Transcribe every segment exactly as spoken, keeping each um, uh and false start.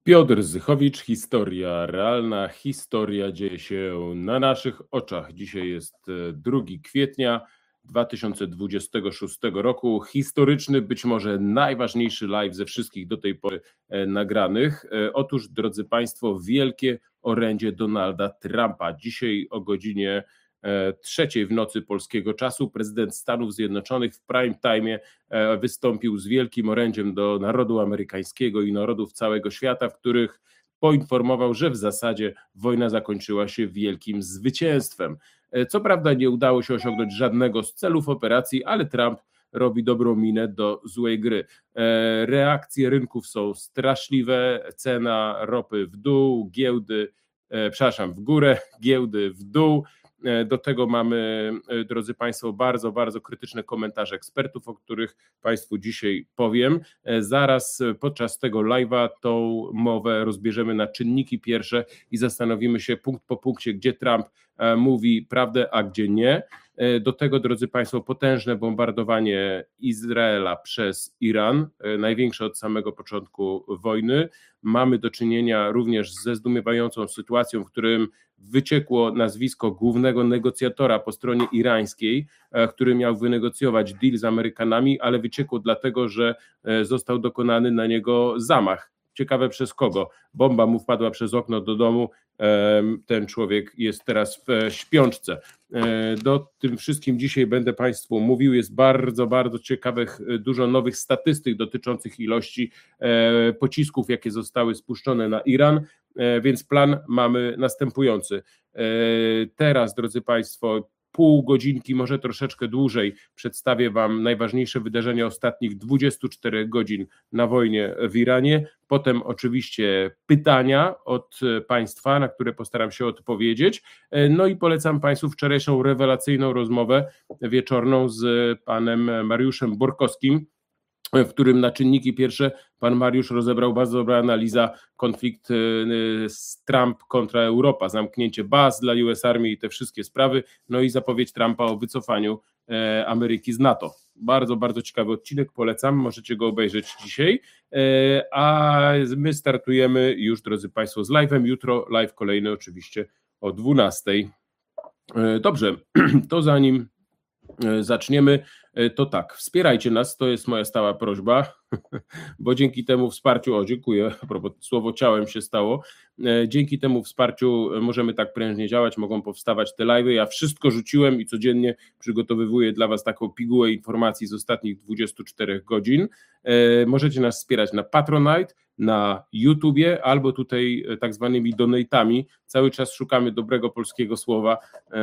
Piotr Zychowicz, historia realna, historia dzieje się na naszych oczach. Dzisiaj jest e, drugiego kwietnia dwa tysiące dwudziestego szóstego roku. Historyczny, być może najważniejszy live ze wszystkich do tej pory e, nagranych. E, Otóż, drodzy Państwo, wielkie orędzie Donalda Trumpa. Dzisiaj o godzinie e, trzeciej w nocy polskiego czasu prezydent Stanów Zjednoczonych w prime time e, wystąpił z wielkim orędziem do narodu amerykańskiego i narodów całego świata, w których poinformował, że w zasadzie wojna zakończyła się wielkim zwycięstwem. E, Co prawda nie udało się osiągnąć żadnego z celów operacji, ale Trump robi dobrą minę do złej gry. E, Reakcje rynków są straszliwe, cena ropy w dół, giełdy, e, przepraszam, w górę, giełdy w dół. E, Do tego mamy, e, drodzy Państwo, bardzo, bardzo krytyczne komentarze ekspertów, o których Państwu dzisiaj powiem. E, Zaraz e, podczas tego live'a tą mowę rozbierzemy na czynniki pierwsze i zastanowimy się punkt po punkcie, gdzie Trump e, mówi prawdę, a gdzie nie. E, Do tego, drodzy Państwo, potężne bombardowanie Izraela przez Iran, e, największe od samego początku wojny. Mamy do czynienia również ze zdumiewającą sytuacją, w którym wyciekło nazwisko głównego negocjatora po stronie irańskiej, e, który miał wynegocjować deal z Amerykanami, ale wyciekło dlatego, że e, został dokonany na niego zamach. Ciekawe przez kogo. Bomba mu wpadła przez okno do domu. E, Ten człowiek jest teraz w e, śpiączce. E, Do tym wszystkim dzisiaj będę Państwu mówił. Jest bardzo, bardzo ciekawych, e, dużo nowych statystyk dotyczących ilości e, pocisków, jakie zostały spuszczone na Iran. E, Więc plan mamy następujący. E, Teraz, drodzy Państwo, pół godzinki, może troszeczkę dłużej, przedstawię Wam najważniejsze wydarzenia ostatnich dwudziestu czterech godzin na wojnie w Iranie. Potem oczywiście pytania od Państwa, na które postaram się odpowiedzieć. E, No i polecam Państwu wczorajszą rewelacyjną rozmowę wieczorną z panem Mariuszem Borkowskim, w którym na czynniki pierwsze pan Mariusz rozebrał, bardzo dobra analiza, konflikt y, z Trump kontra Europa, zamknięcie baz dla U S Army i te wszystkie sprawy, no i zapowiedź Trumpa o wycofaniu e, Ameryki z NATO. Bardzo, bardzo ciekawy odcinek, polecam, możecie go obejrzeć dzisiaj, e, a my startujemy już, drodzy Państwo, z live'em, jutro live kolejny oczywiście o dwunastej. E, Dobrze, to zanim zaczniemy, to tak, wspierajcie nas, to jest moja stała prośba, bo dzięki temu wsparciu, o dziękuję, a propos, słowo ciałem się stało, dzięki temu wsparciu możemy tak prężnie działać, mogą powstawać te live'y, ja wszystko rzuciłem i codziennie przygotowywuję dla Was taką pigułę informacji z ostatnich dwudziestu czterech godzin. Możecie nas wspierać na Patronite, na YouTubie albo tutaj tak zwanymi donatami. Cały czas szukamy dobrego polskiego słowa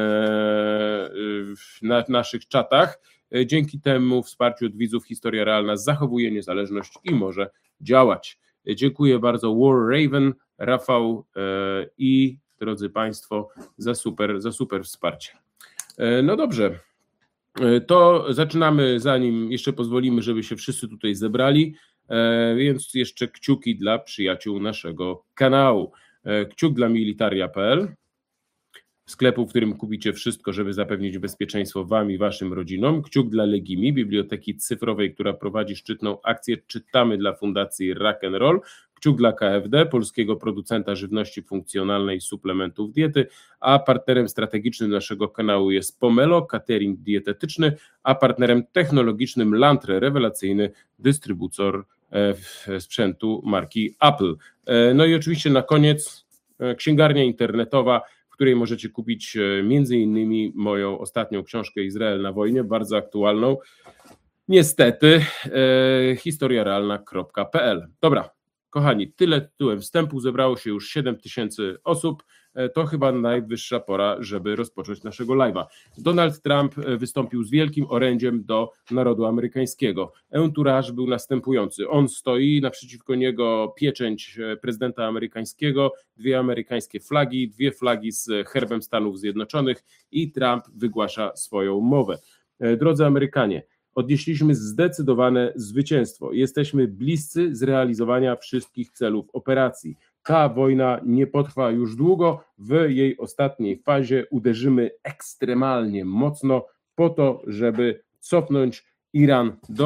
na naszych czatach. Dzięki temu wsparciu od widzów Historia Realna zachowuje niezależność i może działać. Dziękuję bardzo War Raven, Rafał i drodzy Państwo za super, za super wsparcie. No dobrze, to zaczynamy, zanim jeszcze pozwolimy, żeby się wszyscy tutaj zebrali, więc jeszcze kciuki dla przyjaciół naszego kanału. Kciuk dla militaria kropka p l, sklepu, w którym kupicie wszystko, żeby zapewnić bezpieczeństwo Wam i Waszym rodzinom. Kciuk dla Legimi, biblioteki cyfrowej, która prowadzi szczytną akcję Czytamy dla Fundacji Rock and Roll. Kciuk dla K F D, polskiego producenta żywności funkcjonalnej i suplementów diety, a partnerem strategicznym naszego kanału jest Pomelo, catering dietetyczny, a partnerem technologicznym Lantre, rewelacyjny dystrybutor sprzętu marki Apple. No i oczywiście na koniec księgarnia internetowa, w której możecie kupić między innymi moją ostatnią książkę Izrael na wojnie, bardzo aktualną, niestety, e, historia realna kropka p l. Dobra, kochani, tyle tytułem wstępu, zebrało się już siedem tysięcy osób, e, to chyba najwyższa pora, żeby rozpocząć naszego live'a. Donald Trump wystąpił z wielkim orędziem do narodu amerykańskiego. Entourage był następujący. On stoi, naprzeciwko niego pieczęć prezydenta amerykańskiego, dwie amerykańskie flagi, dwie flagi z herbem Stanów Zjednoczonych i Trump wygłasza swoją mowę. E, Drodzy Amerykanie, odnieśliśmy zdecydowane zwycięstwo. Jesteśmy bliscy zrealizowania wszystkich celów operacji. Ta wojna nie potrwa już długo. W jej ostatniej fazie uderzymy ekstremalnie mocno po to, żeby cofnąć Iran do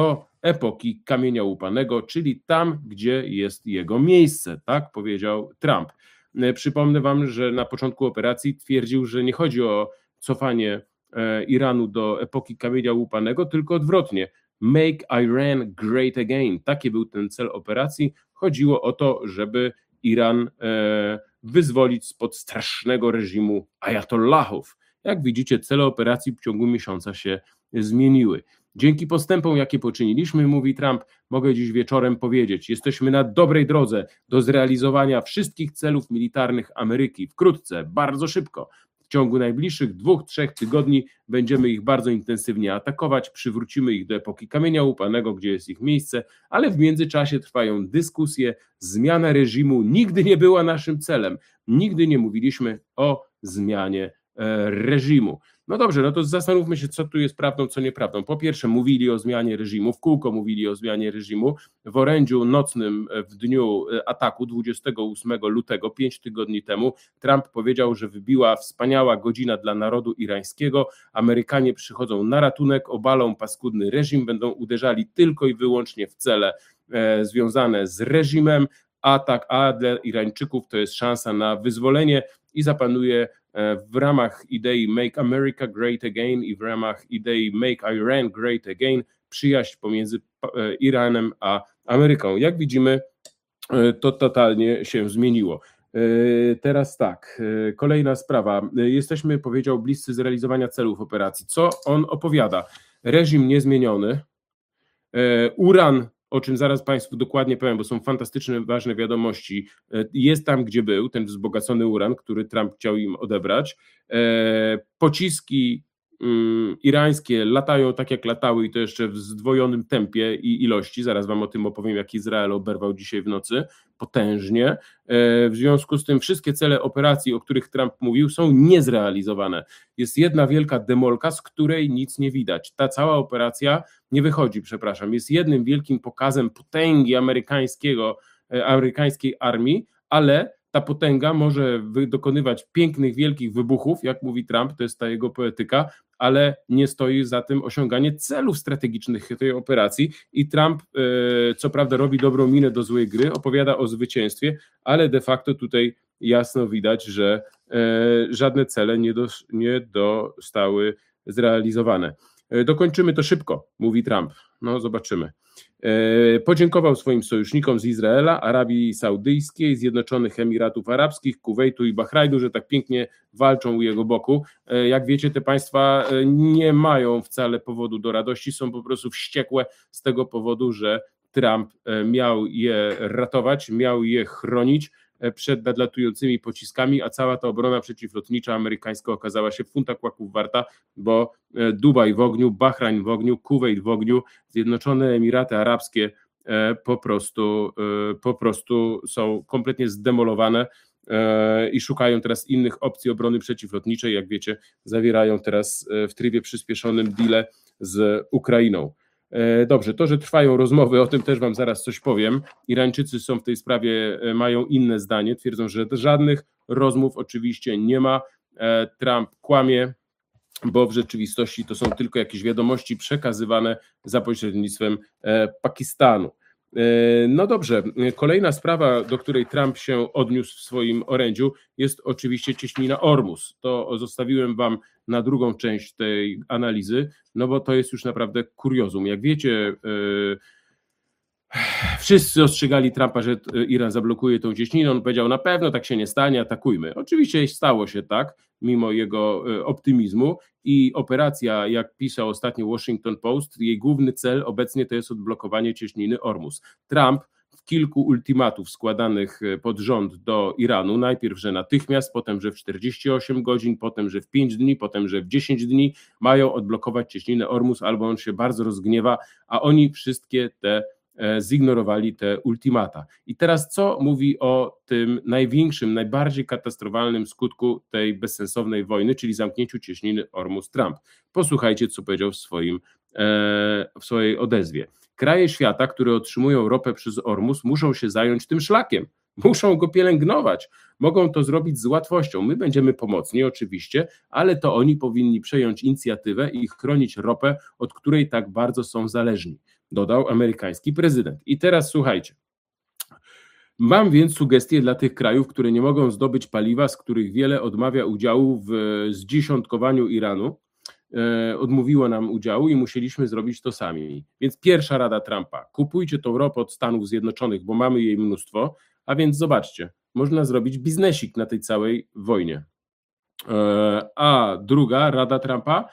epoki kamienia łupanego, czyli tam, gdzie jest jego miejsce, tak powiedział Trump. Przypomnę wam, że na początku operacji twierdził, że nie chodzi o cofanie Iranu do epoki kamienia łupanego, tylko odwrotnie. Make Iran great again. Taki był ten cel operacji. Chodziło o to, żeby Iran wyzwolić spod strasznego reżimu ajatollahów. Jak widzicie, cele operacji w ciągu miesiąca się zmieniły. Dzięki postępom, jakie poczyniliśmy, mówi Trump, mogę dziś wieczorem powiedzieć, jesteśmy na dobrej drodze do zrealizowania wszystkich celów militarnych Ameryki. Wkrótce, bardzo szybko. W ciągu najbliższych dwóch, trzech tygodni będziemy ich bardzo intensywnie atakować, przywrócimy ich do epoki kamienia łupanego, gdzie jest ich miejsce, ale w międzyczasie trwają dyskusje, zmiana reżimu nigdy nie była naszym celem, nigdy nie mówiliśmy o zmianie reżimu. No dobrze, no to zastanówmy się, co tu jest prawdą, co nieprawdą. Po pierwsze, mówili o zmianie reżimu, w kółko mówili o zmianie reżimu. W orędziu nocnym w dniu ataku dwudziestego ósmego lutego, pięć tygodni temu, Trump powiedział, że wybiła wspaniała godzina dla narodu irańskiego. Amerykanie przychodzą na ratunek, obalą paskudny reżim, będą uderzali tylko i wyłącznie w cele e, związane z reżimem. Atak, a dla Irańczyków to jest szansa na wyzwolenie i zapanuje w ramach idei Make America Great Again i w ramach idei Make Iran Great Again przyjaźń pomiędzy Iranem a Ameryką. Jak widzimy, to totalnie się zmieniło. Teraz tak, kolejna sprawa. Jesteśmy, powiedział, bliscy zrealizowania celów operacji. Co on opowiada? Reżim niezmieniony, uran, o czym zaraz Państwu dokładnie powiem, bo są fantastyczne, ważne wiadomości, jest tam, gdzie był, ten wzbogacony uran, który Trump chciał im odebrać. Pociski irańskie latają tak, jak latały i to jeszcze w zdwojonym tempie i ilości. Zaraz wam o tym opowiem, jak Izrael oberwał dzisiaj w nocy, potężnie. W związku z tym wszystkie cele operacji, o których Trump mówił, są niezrealizowane. Jest jedna wielka demolka, z której nic nie widać. Ta cała operacja nie wychodzi, przepraszam, jest jednym wielkim pokazem potęgi amerykańskiego, amerykańskiej armii, ale ta potęga może dokonywać pięknych, wielkich wybuchów, jak mówi Trump, to jest ta jego poetyka, ale nie stoi za tym osiąganie celów strategicznych tej operacji i Trump, co prawda, robi dobrą minę do złej gry, opowiada o zwycięstwie, ale de facto tutaj jasno widać, że żadne cele nie, do, nie zostały zrealizowane. Dokończymy to szybko, mówi Trump. No zobaczymy. Podziękował swoim sojusznikom z Izraela, Arabii Saudyjskiej, Zjednoczonych Emiratów Arabskich, Kuwejtu i Bahrajnu, że tak pięknie walczą u jego boku. Jak wiecie, te państwa nie mają wcale powodu do radości, są po prostu wściekłe z tego powodu, że Trump miał je ratować, miał je chronić przed nadlatującymi pociskami, a cała ta obrona przeciwlotnicza amerykańska okazała się funta kłaków warta, bo Dubaj w ogniu, Bahrajn w ogniu, Kuwejt w ogniu, Zjednoczone Emiraty Arabskie po prostu, po prostu są kompletnie zdemolowane i szukają teraz innych opcji obrony przeciwlotniczej. Jak wiecie, zawierają teraz w trybie przyspieszonym deale z Ukrainą. Dobrze, to, że trwają rozmowy, o tym też wam zaraz coś powiem. Irańczycy są w tej sprawie, mają inne zdanie, twierdzą, że żadnych rozmów oczywiście nie ma. Trump kłamie, bo w rzeczywistości to są tylko jakieś wiadomości przekazywane za pośrednictwem Pakistanu. No dobrze, kolejna sprawa, do której Trump się odniósł w swoim orędziu, jest oczywiście cieśnina Ormus. To zostawiłem wam na drugą część tej analizy, no bo to jest już naprawdę kuriozum. Jak wiecie, yy, wszyscy ostrzegali Trumpa, że Iran zablokuje tą cieśninę. On powiedział, na pewno tak się nie stanie, atakujmy. Oczywiście stało się tak, mimo jego optymizmu i operacja, jak pisał ostatnio Washington Post, jej główny cel obecnie to jest odblokowanie cieśniny Ormus. Trump w kilku ultimatów składanych pod rząd do Iranu, najpierw, że natychmiast, potem, że w czterdzieści osiem godzin, potem, że w pięć dni, potem, że w dziesięć dni mają odblokować cieśninę Ormus, albo on się bardzo rozgniewa, a oni wszystkie te zignorowali te ultimata. I teraz co mówi o tym największym, najbardziej katastrofalnym skutku tej bezsensownej wojny, czyli zamknięciu cieśniny Ormus Trump. Posłuchajcie, co powiedział w, swoim, w swojej odezwie. Kraje świata, które otrzymują ropę przez Ormus, muszą się zająć tym szlakiem. Muszą go pielęgnować. Mogą to zrobić z łatwością. My będziemy pomocni oczywiście, ale to oni powinni przejąć inicjatywę i chronić ropę, od której tak bardzo są zależni, dodał amerykański prezydent. I teraz słuchajcie. Mam więc sugestie dla tych krajów, które nie mogą zdobyć paliwa, z których wiele odmawia udziału w zdziesiątkowaniu Iranu. E, odmówiło nam udziału i musieliśmy zrobić to sami. Więc pierwsza rada Trumpa: kupujcie tą ropę od Stanów Zjednoczonych, bo mamy jej mnóstwo, a więc zobaczcie, można zrobić biznesik na tej całej wojnie. E, a druga rada Trumpa: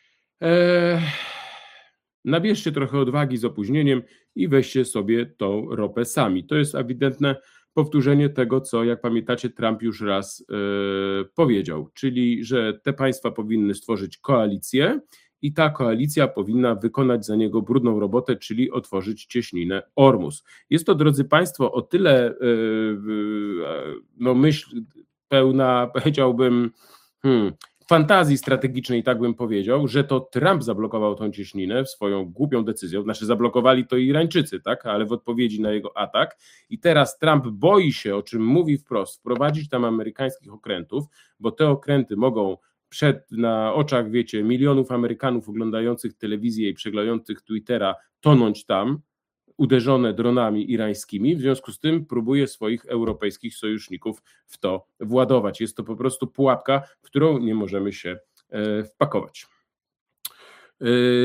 e, nabierzcie trochę odwagi z opóźnieniem i weźcie sobie tą ropę sami. To jest ewidentne powtórzenie tego, co, jak pamiętacie, Trump już raz yy, powiedział, czyli że te państwa powinny stworzyć koalicję i ta koalicja powinna wykonać za niego brudną robotę, czyli otworzyć cieśninę Ormus. Jest to, drodzy Państwo, o tyle yy, no myśl pełna, powiedziałbym, hmm, fantazji strategicznej, tak bym powiedział, że to Trump zablokował tą cieśninę swoją głupią decyzją, znaczy zablokowali to Irańczycy, tak, ale w odpowiedzi na jego atak i teraz Trump boi się, o czym mówi wprost, wprowadzić tam amerykańskich okrętów, bo te okręty mogą przed, na oczach, wiecie, milionów Amerykanów oglądających telewizję i przeglądających Twittera tonąć tam, uderzone dronami irańskimi, w związku z tym próbuje swoich europejskich sojuszników w to władować. Jest to po prostu pułapka, w którą nie możemy się e, wpakować. E,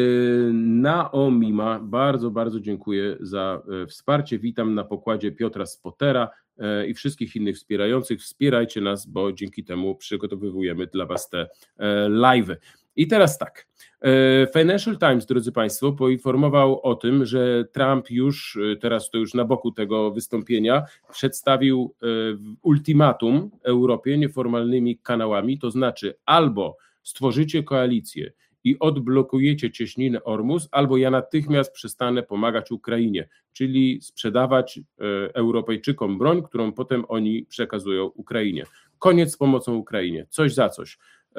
Naomi ma, bardzo, bardzo dziękuję za e, wsparcie. Witam na pokładzie Piotra Spotera e, i wszystkich innych wspierających. Wspierajcie nas, bo dzięki temu przygotowujemy dla Was te e, live'y. I teraz tak, Financial Times, drodzy Państwo, poinformował o tym, że Trump już, teraz to już na boku tego wystąpienia, przedstawił ultimatum Europie nieformalnymi kanałami, to znaczy albo stworzycie koalicję i odblokujecie cieśninę Ormus, albo ja natychmiast przestanę pomagać Ukrainie, czyli sprzedawać Europejczykom broń, którą potem oni przekazują Ukrainie. Koniec z pomocą Ukrainie, coś za coś.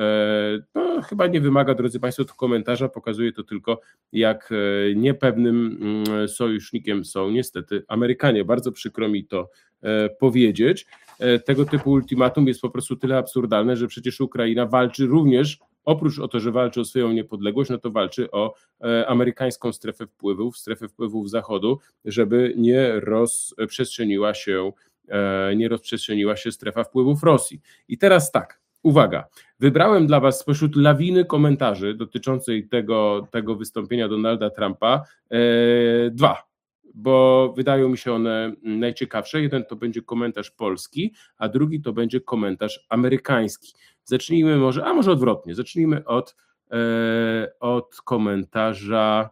No, chyba nie wymaga, drodzy Państwo, to komentarza, pokazuje to tylko, jak niepewnym sojusznikiem są niestety Amerykanie. Bardzo przykro mi to powiedzieć. Tego typu ultimatum jest po prostu tyle absurdalne, że przecież Ukraina walczy również, oprócz o to, że walczy o swoją niepodległość, no to walczy o amerykańską strefę wpływów, strefę wpływów Zachodu, żeby nie rozprzestrzeniła się, nie rozprzestrzeniła się strefa wpływów Rosji. I teraz tak, uwaga, wybrałem dla Was spośród lawiny komentarzy dotyczącej tego, tego wystąpienia Donalda Trumpa e, dwa, bo wydają mi się one najciekawsze. Jeden to będzie komentarz polski, a drugi to będzie komentarz amerykański. Zacznijmy może, a może odwrotnie, zacznijmy od, e, od komentarza,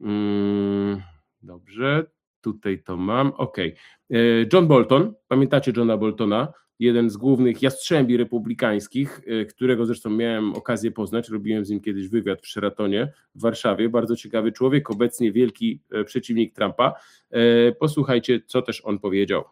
mm, dobrze, tutaj to mam, ok. John Bolton, pamiętacie Johna Boltona? Jeden z głównych jastrzębi republikańskich, którego zresztą miałem okazję poznać, robiłem z nim kiedyś wywiad w Sheratonie w Warszawie, bardzo ciekawy człowiek, obecnie wielki przeciwnik Trumpa. Posłuchajcie, co też on powiedział.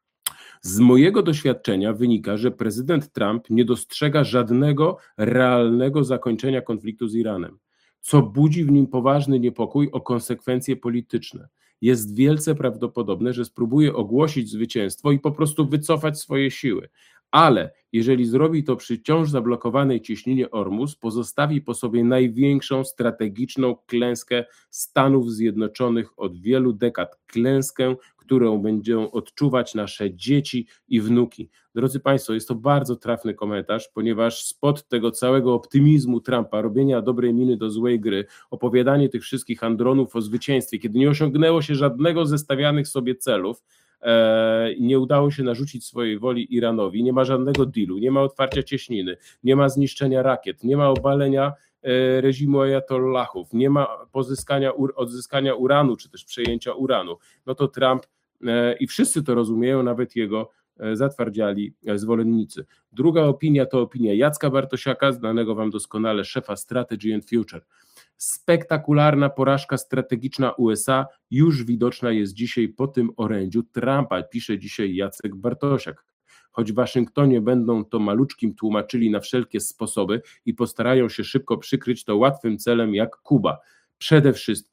Z mojego doświadczenia wynika, że prezydent Trump nie dostrzega żadnego realnego zakończenia konfliktu z Iranem, co budzi w nim poważny niepokój o konsekwencje polityczne. Jest wielce prawdopodobne, że spróbuje ogłosić zwycięstwo i po prostu wycofać swoje siły. Ale jeżeli zrobi to przy wciąż zablokowanej cieśninie Ormus, pozostawi po sobie największą strategiczną klęskę Stanów Zjednoczonych od wielu dekad. Klęskę, którą będą odczuwać nasze dzieci i wnuki. Drodzy Państwo, jest to bardzo trafny komentarz, ponieważ spod tego całego optymizmu Trumpa, robienia dobrej miny do złej gry, opowiadanie tych wszystkich andronów o zwycięstwie, kiedy nie osiągnęło się żadnego ze stawianych sobie celów, e, nie udało się narzucić swojej woli Iranowi, nie ma żadnego dealu, nie ma otwarcia cieśniny, nie ma zniszczenia rakiet, nie ma obalenia e, reżimu ajatollahów, nie ma pozyskania, odzyskania uranu, czy też przejęcia uranu, no to Trump e, i wszyscy to rozumieją, nawet jego zatwardziali zwolennicy. Druga opinia to opinia Jacka Bartosiaka, znanego Wam doskonale szefa Strategy and Future. Spektakularna porażka strategiczna U S A już widoczna jest dzisiaj po tym orędziu Trumpa, pisze dzisiaj Jacek Bartosiak. Choć w Waszyngtonie będą to maluczkim tłumaczyli na wszelkie sposoby i postarają się szybko przykryć to łatwym celem jak Kuba. Przede wszystkim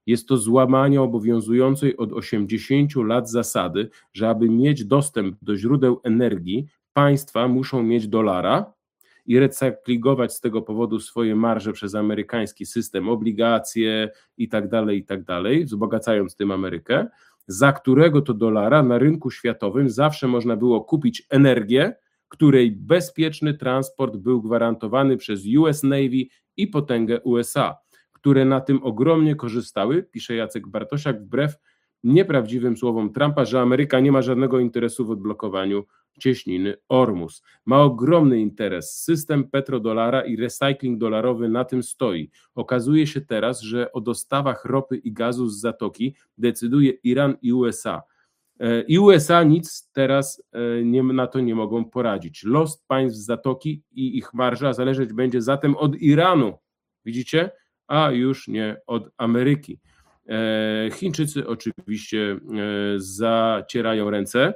Jest to złamanie obowiązującej od osiemdziesięciu lat zasady, że aby mieć dostęp do źródeł energii, państwa muszą mieć dolara i recyklingować z tego powodu swoje marże przez amerykański system, obligacje i tak dalej, i tak dalej, wzbogacając tym Amerykę, za którego to dolara na rynku światowym zawsze można było kupić energię, której bezpieczny transport był gwarantowany przez U S Navy i potęgę U S A, które na tym ogromnie korzystały, pisze Jacek Bartosiak, wbrew nieprawdziwym słowom Trumpa, że Ameryka nie ma żadnego interesu w odblokowaniu cieśniny Ormus. Ma ogromny interes. System petrodolara i recycling dolarowy na tym stoi. Okazuje się teraz, że o dostawach ropy i gazu z Zatoki decyduje Iran i U S A. I U S A nic teraz nie, na to nie mogą poradzić. Los państw Zatoki i ich marża zależeć będzie zatem od Iranu, widzicie, a już nie od Ameryki. Chińczycy oczywiście zacierają ręce.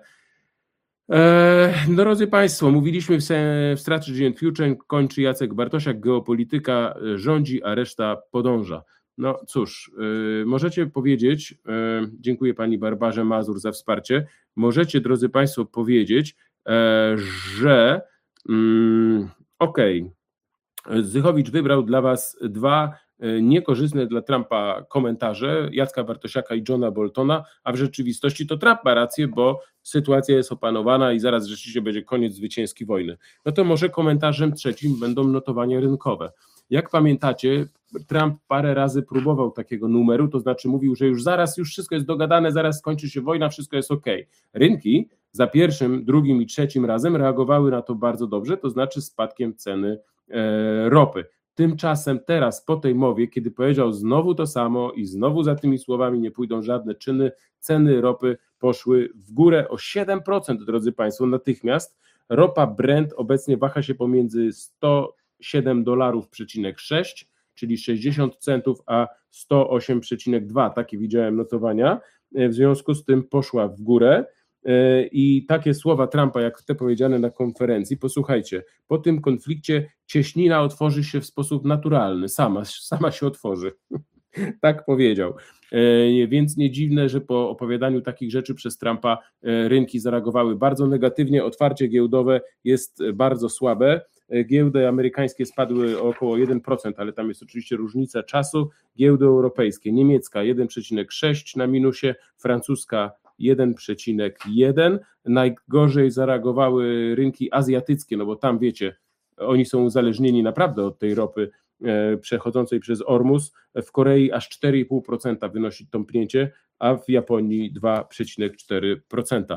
Drodzy Państwo, mówiliśmy w, w Strategy and Future, kończy Jacek Bartosiak, geopolityka rządzi, a reszta podąża. No cóż, możecie powiedzieć, dziękuję Pani Barbarze Mazur za wsparcie, możecie, drodzy Państwo, powiedzieć, że mm, okej, okay, Zychowicz wybrał dla Was dwa niekorzystne dla Trumpa komentarze Jacka Bartosiaka i Johna Boltona, a w rzeczywistości to Trump ma rację, bo sytuacja jest opanowana i zaraz rzeczywiście będzie koniec zwycięski wojny. No to może komentarzem trzecim będą notowania rynkowe. Jak pamiętacie, Trump parę razy próbował takiego numeru, to znaczy mówił, że już zaraz, już wszystko jest dogadane, zaraz skończy się wojna, wszystko jest ok. Rynki za pierwszym, drugim i trzecim razem reagowały na to bardzo dobrze, to znaczy spadkiem ceny e, ropy. Tymczasem teraz po tej mowie, kiedy powiedział znowu to samo i znowu za tymi słowami nie pójdą żadne czyny, ceny ropy poszły w górę o siedem procent, drodzy Państwo, natychmiast. Ropa Brent obecnie waha się pomiędzy sto siedem dolarów przecinek sześć, czyli sześćdziesiąt centów, a sto osiem przecinek dwa, takie widziałem notowania, w związku z tym poszła w górę. I takie słowa Trumpa, jak te powiedziane na konferencji, posłuchajcie, po tym konflikcie cieśnina otworzy się w sposób naturalny, sama, sama się otworzy, tak powiedział, więc nie dziwne, że po opowiadaniu takich rzeczy przez Trumpa rynki zareagowały bardzo negatywnie, otwarcie giełdowe jest bardzo słabe, giełdy amerykańskie spadły o około jeden procent, ale tam jest oczywiście różnica czasu, giełdy europejskie, niemiecka jeden przecinek sześć na minusie, francuska jeden przecinek jeden. Najgorzej zareagowały rynki azjatyckie, no bo tam wiecie, oni są uzależnieni naprawdę od tej ropy e, przechodzącej przez Ormus. W Korei aż cztery i pół procent wynosi tąpnięcie, a w Japonii dwa przecinek cztery procent.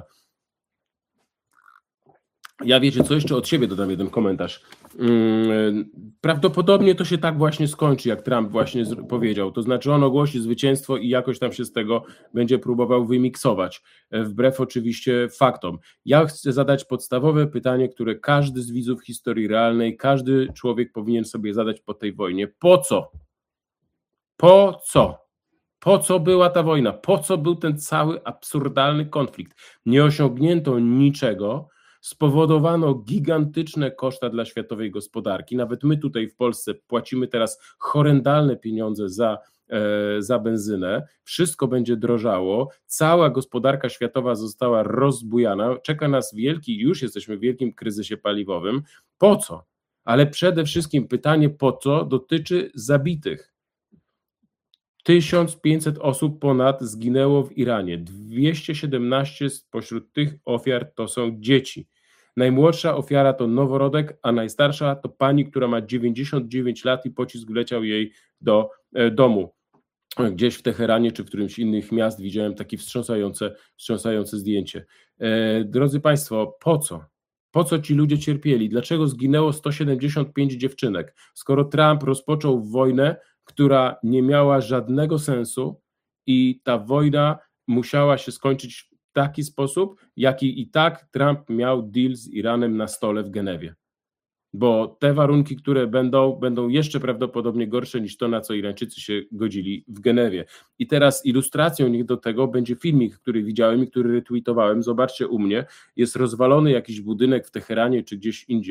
Ja wiecie co, jeszcze od siebie dodam jeden komentarz. Prawdopodobnie to się tak właśnie skończy, jak Trump właśnie powiedział, to znaczy on ogłosi zwycięstwo i jakoś tam się z tego będzie próbował wymiksować, wbrew oczywiście faktom. Ja chcę zadać podstawowe pytanie, które każdy z widzów historii realnej, każdy człowiek powinien sobie zadać po tej wojnie. Po co? Po co? Po co była ta wojna? Po co był ten cały absurdalny konflikt? Nie osiągnięto niczego, spowodowano gigantyczne koszta dla światowej gospodarki. Nawet my tutaj w Polsce płacimy teraz horrendalne pieniądze za, e, za benzynę. Wszystko będzie drożało. Cała gospodarka światowa została rozbujana. Czeka nas wielki, już jesteśmy w wielkim kryzysie paliwowym. Po co? Ale przede wszystkim pytanie po co dotyczy zabitych. tysiąc pięćset osób ponad zginęło w Iranie. dwieście siedemnaście spośród tych ofiar to są dzieci. Najmłodsza ofiara to noworodek, a najstarsza to pani, która ma dziewięćdziesiąt dziewięć lat i pocisk wleciał jej do e, domu. Gdzieś w Teheranie czy w którymś z innych miast widziałem takie wstrząsające, wstrząsające zdjęcie. E, drodzy Państwo, po co? Po co ci ludzie cierpieli? Dlaczego zginęło sto siedemdziesiąt pięć dziewczynek? Skoro Trump rozpoczął wojnę, która nie miała żadnego sensu i ta wojna musiała się skończyć w taki sposób, jaki i tak Trump miał deal z Iranem na stole w Genewie. Bo te warunki, które będą, będą jeszcze prawdopodobnie gorsze niż to, na co Irańczycy się godzili w Genewie. I teraz ilustracją niech do tego będzie filmik, który widziałem i który retweetowałem. Zobaczcie u mnie, jest rozwalony jakiś budynek w Teheranie czy gdzieś indziej.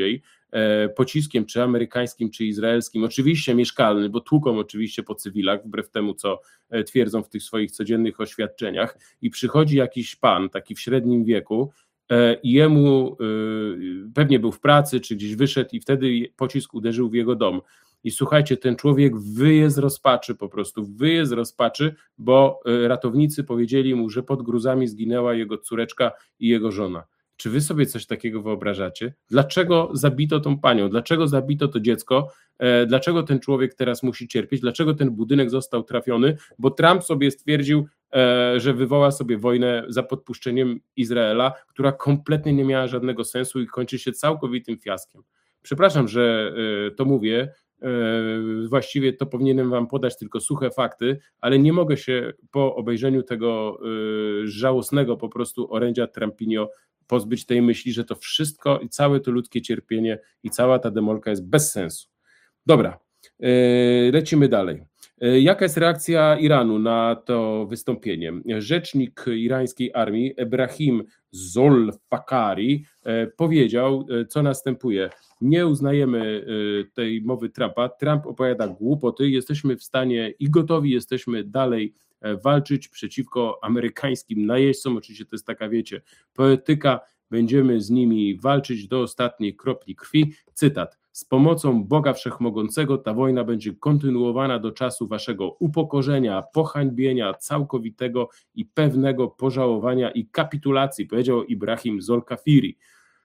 pociskiem, czy amerykańskim, czy izraelskim, oczywiście mieszkalny, bo tłuką oczywiście po cywilach, wbrew temu, co twierdzą w tych swoich codziennych oświadczeniach, i przychodzi jakiś pan, taki w średnim wieku, i jemu pewnie był w pracy, czy gdzieś wyszedł i wtedy pocisk uderzył w jego dom. I słuchajcie, ten człowiek wyje z rozpaczy, po prostu wyje z rozpaczy, bo ratownicy powiedzieli mu, że pod gruzami zginęła jego córeczka i jego żona. Czy wy sobie coś takiego wyobrażacie? Dlaczego zabito tą panią? Dlaczego zabito to dziecko? Dlaczego ten człowiek teraz musi cierpieć? Dlaczego ten budynek został trafiony? Bo Trump sobie stwierdził, że wywoła sobie wojnę za podpuszczeniem Izraela, która kompletnie nie miała żadnego sensu i kończy się całkowitym fiaskiem. Przepraszam, że to mówię, właściwie to powinienem wam podać tylko suche fakty, ale nie mogę się po obejrzeniu tego żałosnego po prostu orędzia Trumpinio pozbyć tej myśli, że to wszystko i całe to ludzkie cierpienie i cała ta demolka jest bez sensu. Dobra, lecimy dalej. Jaka jest reakcja Iranu na to wystąpienie? Rzecznik irańskiej armii Ebrahim Zolfakari powiedział, co następuje. Nie uznajemy tej mowy Trumpa. Trump opowiada głupoty. Jesteśmy w stanie i gotowi jesteśmy dalej walczyć przeciwko amerykańskim najeźdźcom. Oczywiście to jest taka, wiecie, poetyka. Będziemy z nimi walczyć do ostatniej kropli krwi. Cytat. Z pomocą Boga Wszechmogącego ta wojna będzie kontynuowana do czasu waszego upokorzenia, pohańbienia, całkowitego i pewnego pożałowania i kapitulacji, powiedział Ibrahim Zolkafiri.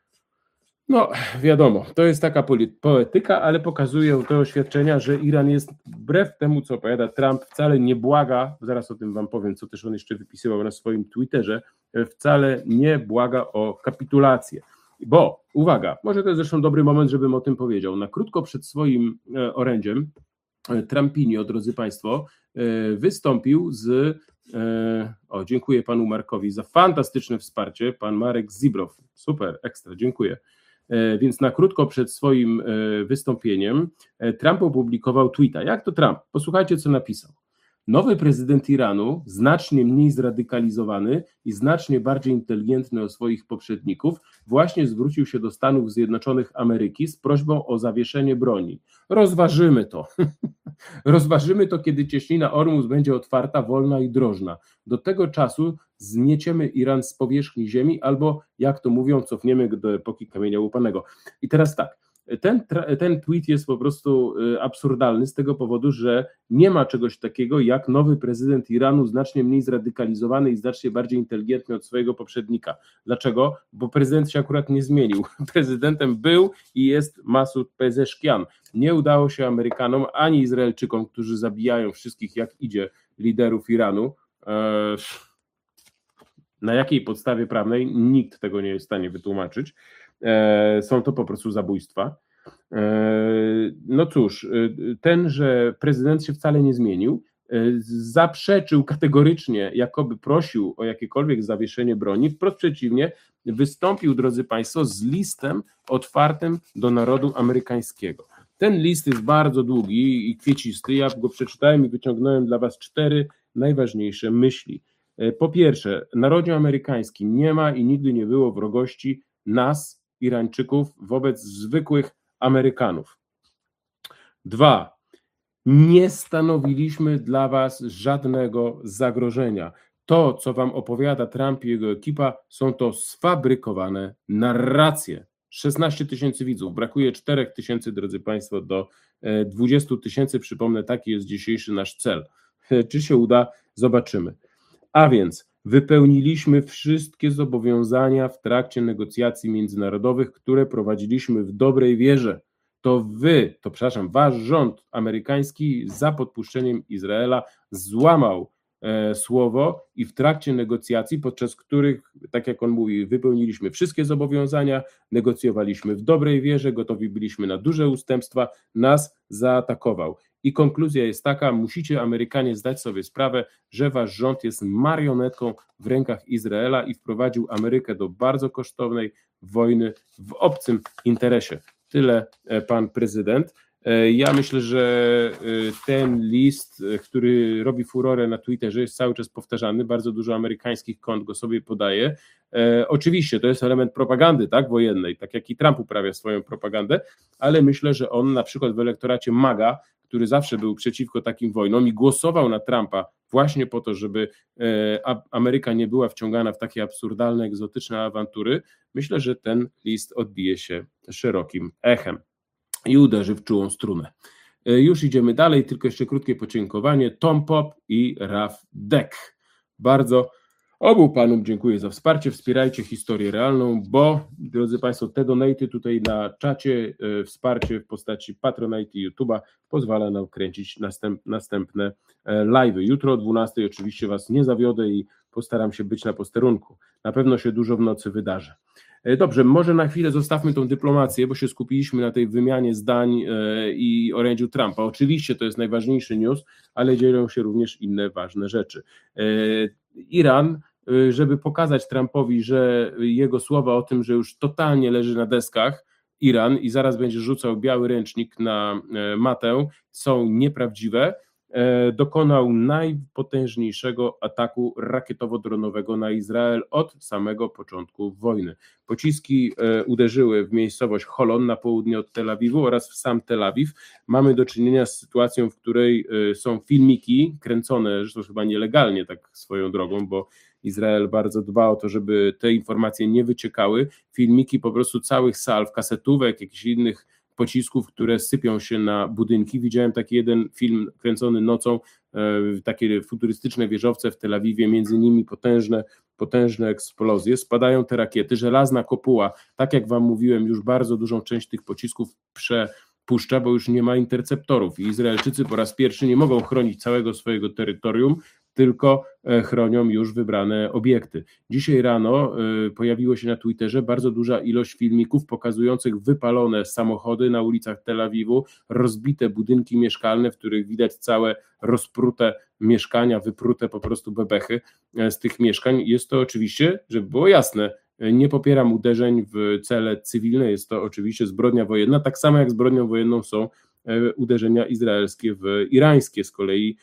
No wiadomo, to jest taka poetyka, ale pokazują te oświadczenia, że Iran jest wbrew temu, co opowiada Trump, wcale nie błaga, zaraz o tym wam powiem, co też on jeszcze wypisywał na swoim Twitterze, wcale nie błaga o kapitulację. Bo, uwaga, może to jest zresztą dobry moment, żebym o tym powiedział. Na krótko przed swoim orędziem Trumpinio, drodzy Państwo, wystąpił z, o dziękuję panu Markowi za fantastyczne wsparcie, pan Marek Zibrow, super, ekstra, dziękuję. Więc na krótko przed swoim wystąpieniem Trump opublikował tweeta. Jak to Trump? Posłuchajcie, co napisał. Nowy prezydent Iranu, znacznie mniej zradykalizowany i znacznie bardziej inteligentny od swoich poprzedników, właśnie zwrócił się do Stanów Zjednoczonych Ameryki z prośbą o zawieszenie broni. Rozważymy to. Rozważymy to, kiedy cieśnina Ormus będzie otwarta, wolna i drożna. Do tego czasu zmieciemy Iran z powierzchni ziemi albo, jak to mówią, cofniemy go do epoki kamienia łupanego. I teraz tak. Ten, ten tweet jest po prostu absurdalny z tego powodu, że nie ma czegoś takiego jak nowy prezydent Iranu, znacznie mniej zradykalizowany i znacznie bardziej inteligentny od swojego poprzednika. Dlaczego? Bo prezydent się akurat nie zmienił. Prezydentem był i jest Masud Pezeshkian. Nie udało się Amerykanom ani Izraelczykom, którzy zabijają wszystkich jak idzie liderów Iranu. Na jakiej podstawie prawnej? Nikt tego nie jest w stanie wytłumaczyć. Są to po prostu zabójstwa. No cóż, tenże prezydent się wcale nie zmienił, zaprzeczył kategorycznie, jakoby prosił o jakiekolwiek zawieszenie broni, wprost przeciwnie, wystąpił, drodzy Państwo, z listem otwartym do narodu amerykańskiego. Ten list jest bardzo długi i kwiecisty, ja go przeczytałem i wyciągnąłem dla Was cztery najważniejsze myśli. Po pierwsze, narodzie amerykańskim nie ma i nigdy nie było wrogości nas, Irańczyków, wobec zwykłych Amerykanów. Dwa, nie stanowiliśmy dla was żadnego zagrożenia. To, co wam opowiada Trump i jego ekipa, są to sfabrykowane narracje. szesnaście tysięcy widzów, brakuje cztery tysiące, drodzy Państwo, do dwudziestu tysięcy. Przypomnę, taki jest dzisiejszy nasz cel. Czy się uda? Zobaczymy. A więc wypełniliśmy wszystkie zobowiązania w trakcie negocjacji międzynarodowych, które prowadziliśmy w dobrej wierze. To wy, to przepraszam, wasz rząd amerykański za podpuszczeniem Izraela złamał e, słowo i w trakcie negocjacji, podczas których, tak jak on mówi, wypełniliśmy wszystkie zobowiązania, negocjowaliśmy w dobrej wierze, gotowi byliśmy na duże ustępstwa, nas zaatakował. I konkluzja jest taka, musicie Amerykanie zdać sobie sprawę, że wasz rząd jest marionetką w rękach Izraela i wprowadził Amerykę do bardzo kosztownej wojny w obcym interesie. Tyle pan prezydent. Ja myślę, że ten list, który robi furorę na Twitterze, jest cały czas powtarzany, bardzo dużo amerykańskich kont go sobie podaje. E, oczywiście to jest element propagandy, tak, wojennej, tak jak i Trump uprawia swoją propagandę, ale myślę, że on na przykład w elektoracie MAGA, który zawsze był przeciwko takim wojnom i głosował na Trumpa właśnie po to, żeby e, Ameryka nie była wciągana w takie absurdalne, egzotyczne awantury, myślę, że ten list odbije się szerokim echem i uderzy w czułą strunę. Już idziemy dalej, tylko jeszcze krótkie podziękowanie. Tom Pop i Raf Dek. Bardzo obu panom dziękuję za wsparcie, wspierajcie historię realną, bo drodzy Państwo, te donaty tutaj na czacie, e, wsparcie w postaci Patronite i YouTube'a pozwala nam kręcić następ, następne e, live'y. Jutro o dwunastej oczywiście Was nie zawiodę i postaram się być na posterunku. Na pewno się dużo w nocy wydarzy. Dobrze, może na chwilę zostawmy tą dyplomację, bo się skupiliśmy na tej wymianie zdań i orędziu Trumpa. Oczywiście to jest najważniejszy news, ale dzieją się również inne ważne rzeczy. Iran, żeby pokazać Trumpowi, że jego słowa o tym, że już totalnie leży na deskach Iran i zaraz będzie rzucał biały ręcznik na matę, są nieprawdziwe, dokonał najpotężniejszego ataku rakietowo-dronowego na Izrael od samego początku wojny. Pociski uderzyły w miejscowość Holon na południe od Tel Awiwu oraz w sam Tel Awiw. Mamy do czynienia z sytuacją, w której są filmiki kręcone, zresztą chyba nielegalnie tak swoją drogą, bo Izrael bardzo dba o to, żeby te informacje nie wyciekały. Filmiki po prostu całych salw, kasetówek, jakichś innych pocisków, które sypią się na budynki. Widziałem taki jeden film kręcony nocą, e, takie futurystyczne wieżowce w Tel Awiwie, między nimi potężne, potężne eksplozje. Spadają te rakiety, żelazna kopuła, tak jak Wam mówiłem, już bardzo dużą część tych pocisków przepuszcza, bo już nie ma interceptorów i Izraelczycy po raz pierwszy nie mogą chronić całego swojego terytorium, tylko chronią już wybrane obiekty. Dzisiaj rano pojawiło się na Twitterze bardzo duża ilość filmików pokazujących wypalone samochody na ulicach Tel Awiwu, rozbite budynki mieszkalne, w których widać całe rozprute mieszkania, wyprute po prostu bebechy z tych mieszkań. Jest to oczywiście, żeby było jasne, nie popieram uderzeń w cele cywilne, jest to oczywiście zbrodnia wojenna, tak samo jak zbrodnią wojenną są uderzenia izraelskie w irańskie z kolei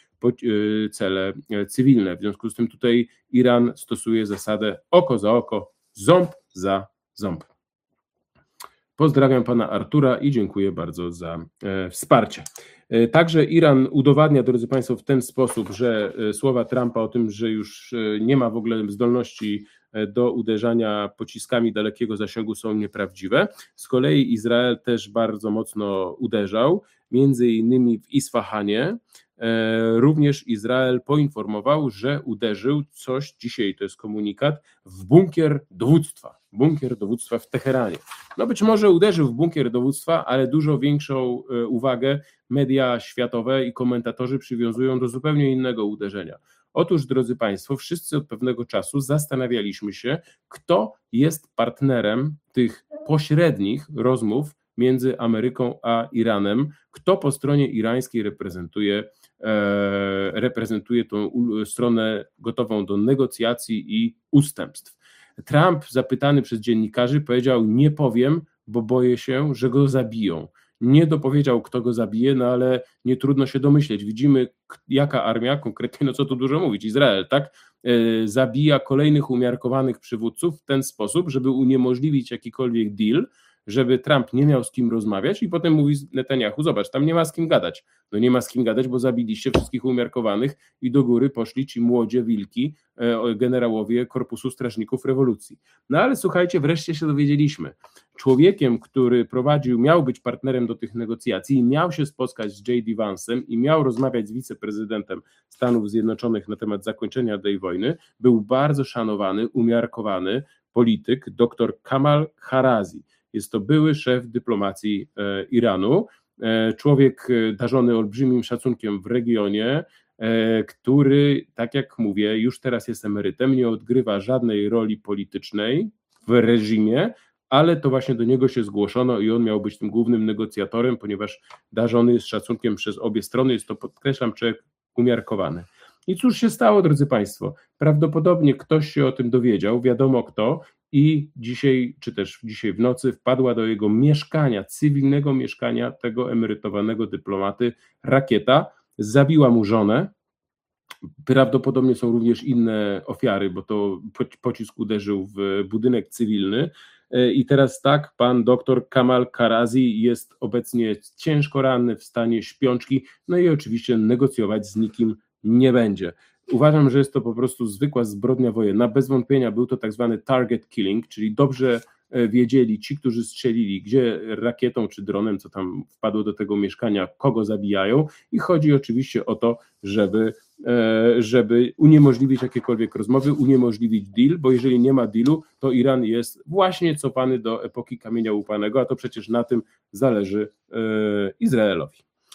cele cywilne. W związku z tym tutaj Iran stosuje zasadę oko za oko, ząb za ząb. Pozdrawiam pana Artura i dziękuję bardzo za e, wsparcie. E, także Iran udowadnia, drodzy Państwo, w ten sposób, że e, słowa Trumpa o tym, że już e, nie ma w ogóle zdolności e, do uderzania pociskami dalekiego zasięgu, są nieprawdziwe. Z kolei Izrael też bardzo mocno uderzał, między innymi w Isfahanie. E, również Izrael poinformował, że uderzył coś, dzisiaj to jest komunikat, w bunkier dowództwa. Bunkier dowództwa w Teheranie. No być może uderzył w bunkier dowództwa, ale dużo większą uwagę media światowe i komentatorzy przywiązują do zupełnie innego uderzenia. Otóż, drodzy Państwo, wszyscy od pewnego czasu zastanawialiśmy się, kto jest partnerem tych pośrednich rozmów między Ameryką a Iranem, kto po stronie irańskiej reprezentuje, e, reprezentuje tą stronę gotową do negocjacji i ustępstw. Trump, zapytany przez dziennikarzy, powiedział: nie powiem, bo boję się, że go zabiją. Nie dopowiedział, kto go zabije, no ale nie trudno się domyśleć. Widzimy, jaka armia, konkretnie, no co tu dużo mówić, Izrael, tak, e, zabija kolejnych umiarkowanych przywódców w ten sposób, żeby uniemożliwić jakikolwiek deal, żeby Trump nie miał z kim rozmawiać i potem mówi Netanyahu: zobacz, tam nie ma z kim gadać. No nie ma z kim gadać, bo zabiliście wszystkich umiarkowanych i do góry poszli ci młodzie wilki, e, generałowie Korpusu Strażników Rewolucji. No ale słuchajcie, wreszcie się dowiedzieliśmy. Człowiekiem, który prowadził, miał być partnerem do tych negocjacji i miał się spotkać z J D Vance'em i miał rozmawiać z wiceprezydentem Stanów Zjednoczonych na temat zakończenia tej wojny, był bardzo szanowany, umiarkowany polityk, dr Kamal Kharazi. Jest to były szef dyplomacji e, Iranu, e, człowiek darzony olbrzymim szacunkiem w regionie, e, który, tak jak mówię, już teraz jest emerytem, nie odgrywa żadnej roli politycznej w reżimie, ale to właśnie do niego się zgłoszono i on miał być tym głównym negocjatorem, ponieważ darzony jest szacunkiem przez obie strony, jest to, podkreślam, człowiek umiarkowany. I cóż się stało, drodzy Państwo? Prawdopodobnie ktoś się o tym dowiedział, wiadomo kto, i dzisiaj, czy też dzisiaj w nocy wpadła do jego mieszkania, cywilnego mieszkania tego emerytowanego dyplomaty rakieta, zabiła mu żonę. Prawdopodobnie są również inne ofiary, bo to pocisk uderzył w budynek cywilny. I teraz tak, pan doktor Kamal Karazi jest obecnie ciężko ranny, w stanie śpiączki, no i oczywiście negocjować z nikim nie będzie. Uważam, że jest to po prostu zwykła zbrodnia wojenna. Bez wątpienia był to tak zwany target killing, czyli dobrze wiedzieli ci, którzy strzelili, gdzie rakietą czy dronem, co tam wpadło do tego mieszkania, kogo zabijają, i chodzi oczywiście o to, żeby, żeby uniemożliwić jakiekolwiek rozmowy, uniemożliwić deal, bo jeżeli nie ma dealu, to Iran jest właśnie cofany do epoki kamienia łupanego, a to przecież na tym zależy Izraelowi.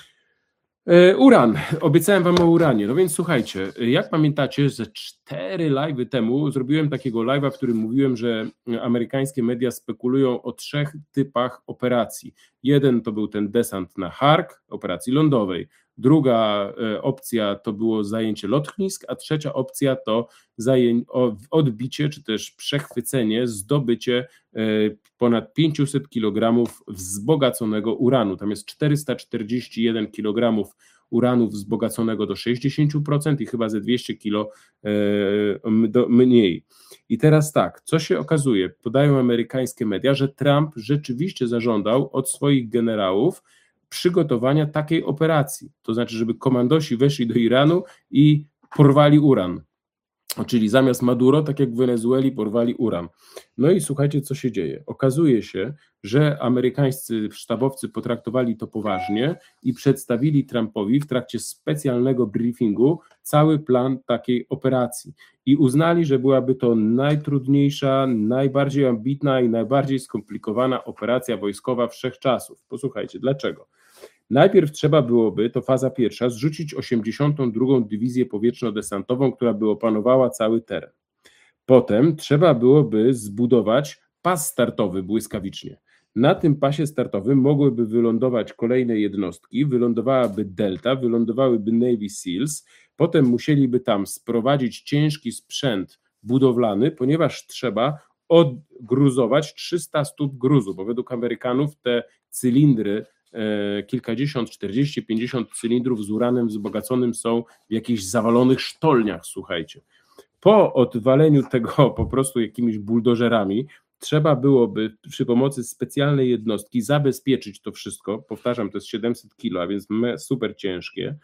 Uran. Obiecałem wam o uranie. No więc słuchajcie, jak pamiętacie, ze cztery live'y temu zrobiłem takiego live'a, w którym mówiłem, że amerykańskie media spekulują o trzech typach operacji. Jeden to był ten desant na Hark, operacji lądowej. Druga opcja to było zajęcie lotnisk, a trzecia opcja to zajęcie, odbicie czy też przechwycenie, zdobycie ponad pięćset kilogramów wzbogaconego uranu. Tam jest czterysta czterdzieści jeden kilogramów uranu wzbogaconego do sześćdziesięciu procent i chyba ze dwieście kilo mniej. I teraz tak, co się okazuje? Podają amerykańskie media, że Trump rzeczywiście zażądał od swoich generałów przygotowania takiej operacji, to znaczy, żeby komandosi weszli do Iranu i porwali uran, czyli zamiast Maduro, tak jak w Wenezueli, porwali uran. No i słuchajcie, co się dzieje. Okazuje się, że amerykańscy sztabowcy potraktowali to poważnie i przedstawili Trumpowi w trakcie specjalnego briefingu cały plan takiej operacji i uznali, że byłaby to najtrudniejsza, najbardziej ambitna i najbardziej skomplikowana operacja wojskowa wszechczasów. Posłuchajcie, dlaczego? Najpierw trzeba byłoby, to faza pierwsza, zrzucić osiemdziesiątą drugą Dywizję Powietrzno-Desantową, która by opanowała cały teren. Potem trzeba byłoby zbudować pas startowy błyskawicznie. Na tym pasie startowym mogłyby wylądować kolejne jednostki, wylądowałaby Delta, wylądowałyby Navy Seals, potem musieliby tam sprowadzić ciężki sprzęt budowlany, ponieważ trzeba odgruzować trzysta stóp gruzu, bo według Amerykanów te cylindry, kilkadziesiąt, czterdzieści, pięćdziesiąt cylindrów z uranem wzbogaconym są w jakichś zawalonych sztolniach, słuchajcie. Po odwaleniu tego po prostu jakimiś buldożerami trzeba byłoby przy pomocy specjalnej jednostki zabezpieczyć to wszystko, powtarzam, to jest siedemset kilo, a więc super ciężkie,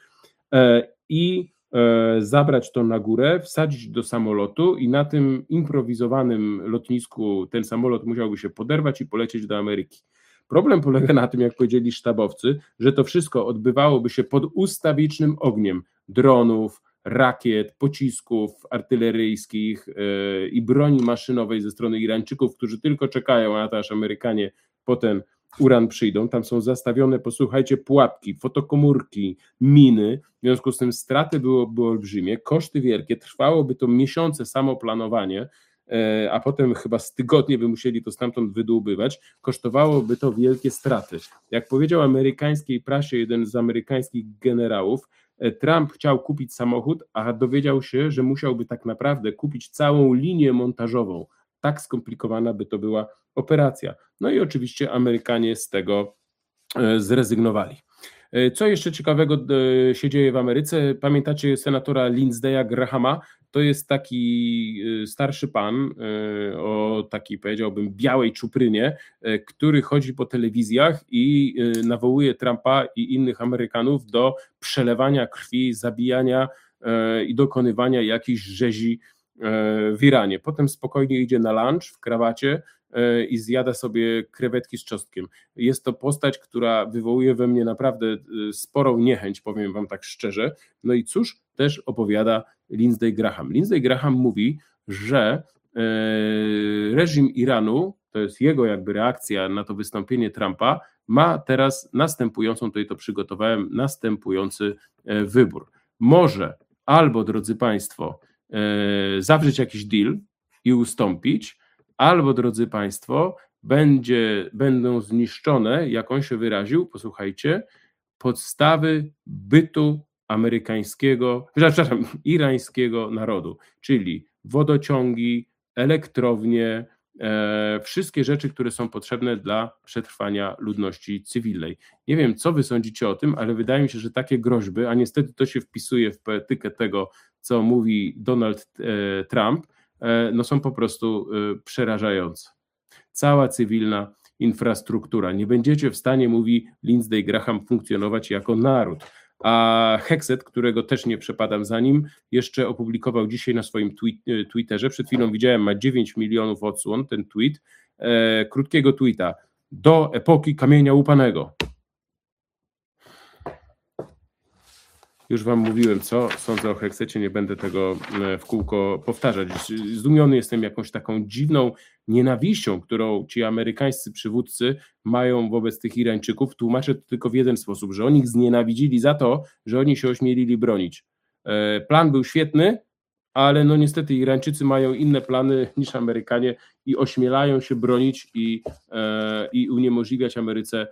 i zabrać to na górę, wsadzić do samolotu i na tym improwizowanym lotnisku ten samolot musiałby się poderwać i polecieć do Ameryki. Problem polega na tym, jak powiedzieli sztabowcy, że to wszystko odbywałoby się pod ustawicznym ogniem dronów, rakiet, pocisków artyleryjskich yy, i broni maszynowej ze strony Irańczyków, którzy tylko czekają na to, aż Amerykanie po ten uran przyjdą. Tam są zastawione, posłuchajcie, pułapki, fotokomórki, miny, w związku z tym straty byłyby olbrzymie, koszty wielkie, trwałoby to miesiące samo planowanie, a potem chyba z tygodnie by musieli to stamtąd wydłubywać, kosztowałoby to wielkie straty. Jak powiedział amerykańskiej prasie jeden z amerykańskich generałów, Trump chciał kupić samochód, a dowiedział się, że musiałby tak naprawdę kupić całą linię montażową. Tak skomplikowana by to była operacja. No i oczywiście Amerykanie z tego zrezygnowali. Co jeszcze ciekawego się dzieje w Ameryce? Pamiętacie senatora Lindsey'a Grahama? To jest taki starszy pan o takiej, powiedziałbym, białej czuprynie, który chodzi po telewizjach i nawołuje Trumpa i innych Amerykanów do przelewania krwi, zabijania i dokonywania jakichś rzezi w Iranie. Potem spokojnie idzie na lunch w krawacie i zjada sobie krewetki z czosnkiem. Jest to postać, która wywołuje we mnie naprawdę sporą niechęć, powiem wam tak szczerze. No i cóż też opowiada Lindsey Graham? Lindsey Graham mówi, że reżim Iranu, to jest jego jakby reakcja na to wystąpienie Trumpa, ma teraz następującą, tutaj to przygotowałem, następujący wybór. Może albo, drodzy Państwo, zawrzeć jakiś deal i ustąpić, albo, drodzy Państwo, będzie, będą zniszczone, jak on się wyraził, posłuchajcie, podstawy bytu amerykańskiego, przepraszam, irańskiego narodu, czyli wodociągi, elektrownie, e, wszystkie rzeczy, które są potrzebne dla przetrwania ludności cywilnej. Nie wiem, co wy sądzicie o tym, ale wydaje mi się, że takie groźby, a niestety to się wpisuje w poetykę tego, co mówi Donald e, Trump, e, no są po prostu e, przerażające. Cała cywilna infrastruktura. Nie będziecie w stanie, mówi Lindsey Graham, funkcjonować jako naród. A Hexet, którego też nie przepadam za nim, jeszcze opublikował dzisiaj na swoim tweet, Twitterze, przed chwilą widziałem, ma dziewięć milionów odsłon ten tweet, e, krótkiego tweeta, do epoki kamienia łupanego. Już wam mówiłem, co sądzę o Hexecie, nie będę tego w kółko powtarzać. Zdumiony jestem jakąś taką dziwną nienawiścią, którą ci amerykańscy przywódcy mają wobec tych Irańczyków. Tłumaczę to tylko w jeden sposób, że oni ich znienawidzili za to, że oni się ośmielili bronić. Plan był świetny, ale no niestety Irańczycy mają inne plany niż Amerykanie i ośmielają się bronić i, i uniemożliwiać Ameryce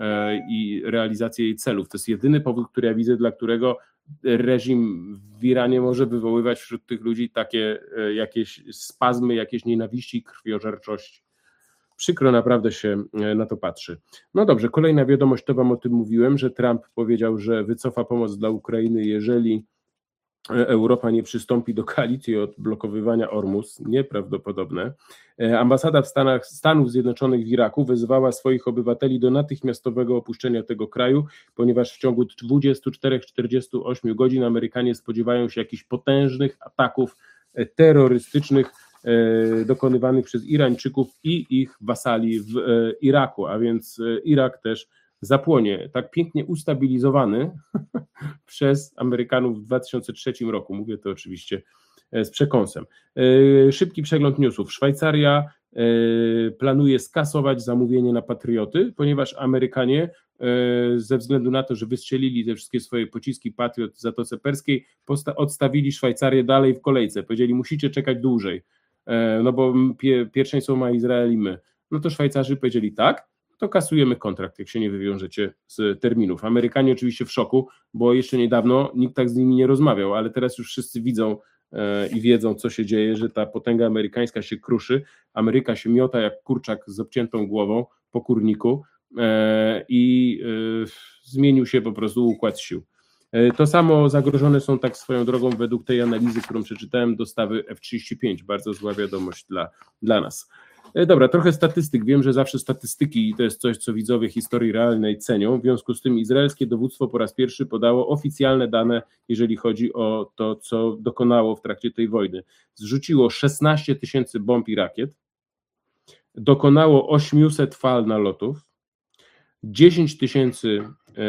i realizację jej celów. To jest jedyny powód, który ja widzę, dla którego reżim w Iranie może wywoływać wśród tych ludzi takie jakieś spazmy, jakieś nienawiści i krwiożerczości. Przykro naprawdę się na to patrzy. No dobrze, kolejna wiadomość, to wam o tym mówiłem, że Trump powiedział, że wycofa pomoc dla Ukrainy, jeżeli Europa nie przystąpi do koalicji odblokowywania Ormus. Nieprawdopodobne. Ambasada w Stanach, Stanów Zjednoczonych w Iraku wezwała swoich obywateli do natychmiastowego opuszczenia tego kraju, ponieważ w ciągu dwudziestu czterech do czterdziestu ośmiu godzin Amerykanie spodziewają się jakichś potężnych ataków terrorystycznych dokonywanych przez Irańczyków i ich wasali w Iraku, a więc Irak też zapłonie. Tak pięknie ustabilizowany przez Amerykanów w dwa tysiące trzecim roku. Mówię to oczywiście z przekąsem. Szybki przegląd newsów. Szwajcaria planuje skasować zamówienie na Patrioty, ponieważ Amerykanie ze względu na to, że wystrzelili te wszystkie swoje pociski Patriot w Zatoce Perskiej, odstawili Szwajcarię dalej w kolejce. Powiedzieli, musicie czekać dłużej, no bo pierwszeństwo ma Izrael i my. No to Szwajcarzy powiedzieli tak, to kasujemy kontrakt, jak się nie wywiążecie z terminów. Amerykanie oczywiście w szoku, bo jeszcze niedawno nikt tak z nimi nie rozmawiał, ale teraz już wszyscy widzą e, i wiedzą, co się dzieje, że ta potęga amerykańska się kruszy, Ameryka się miota jak kurczak z obciętą głową po kurniku e, i e, zmienił się po prostu układ sił. E, to samo zagrożone są tak swoją drogą według tej analizy, którą przeczytałem, dostawy F trzydzieści pięć. Bardzo zła wiadomość dla, dla nas. Dobra, trochę statystyk. Wiem, że zawsze statystyki to jest coś, co widzowie historii realnej cenią. W związku z tym izraelskie dowództwo po raz pierwszy podało oficjalne dane, jeżeli chodzi o to, co dokonało w trakcie tej wojny. Zrzuciło szesnaście tysięcy bomb i rakiet, dokonało osiemset fal nalotów, dziesięć tysięcy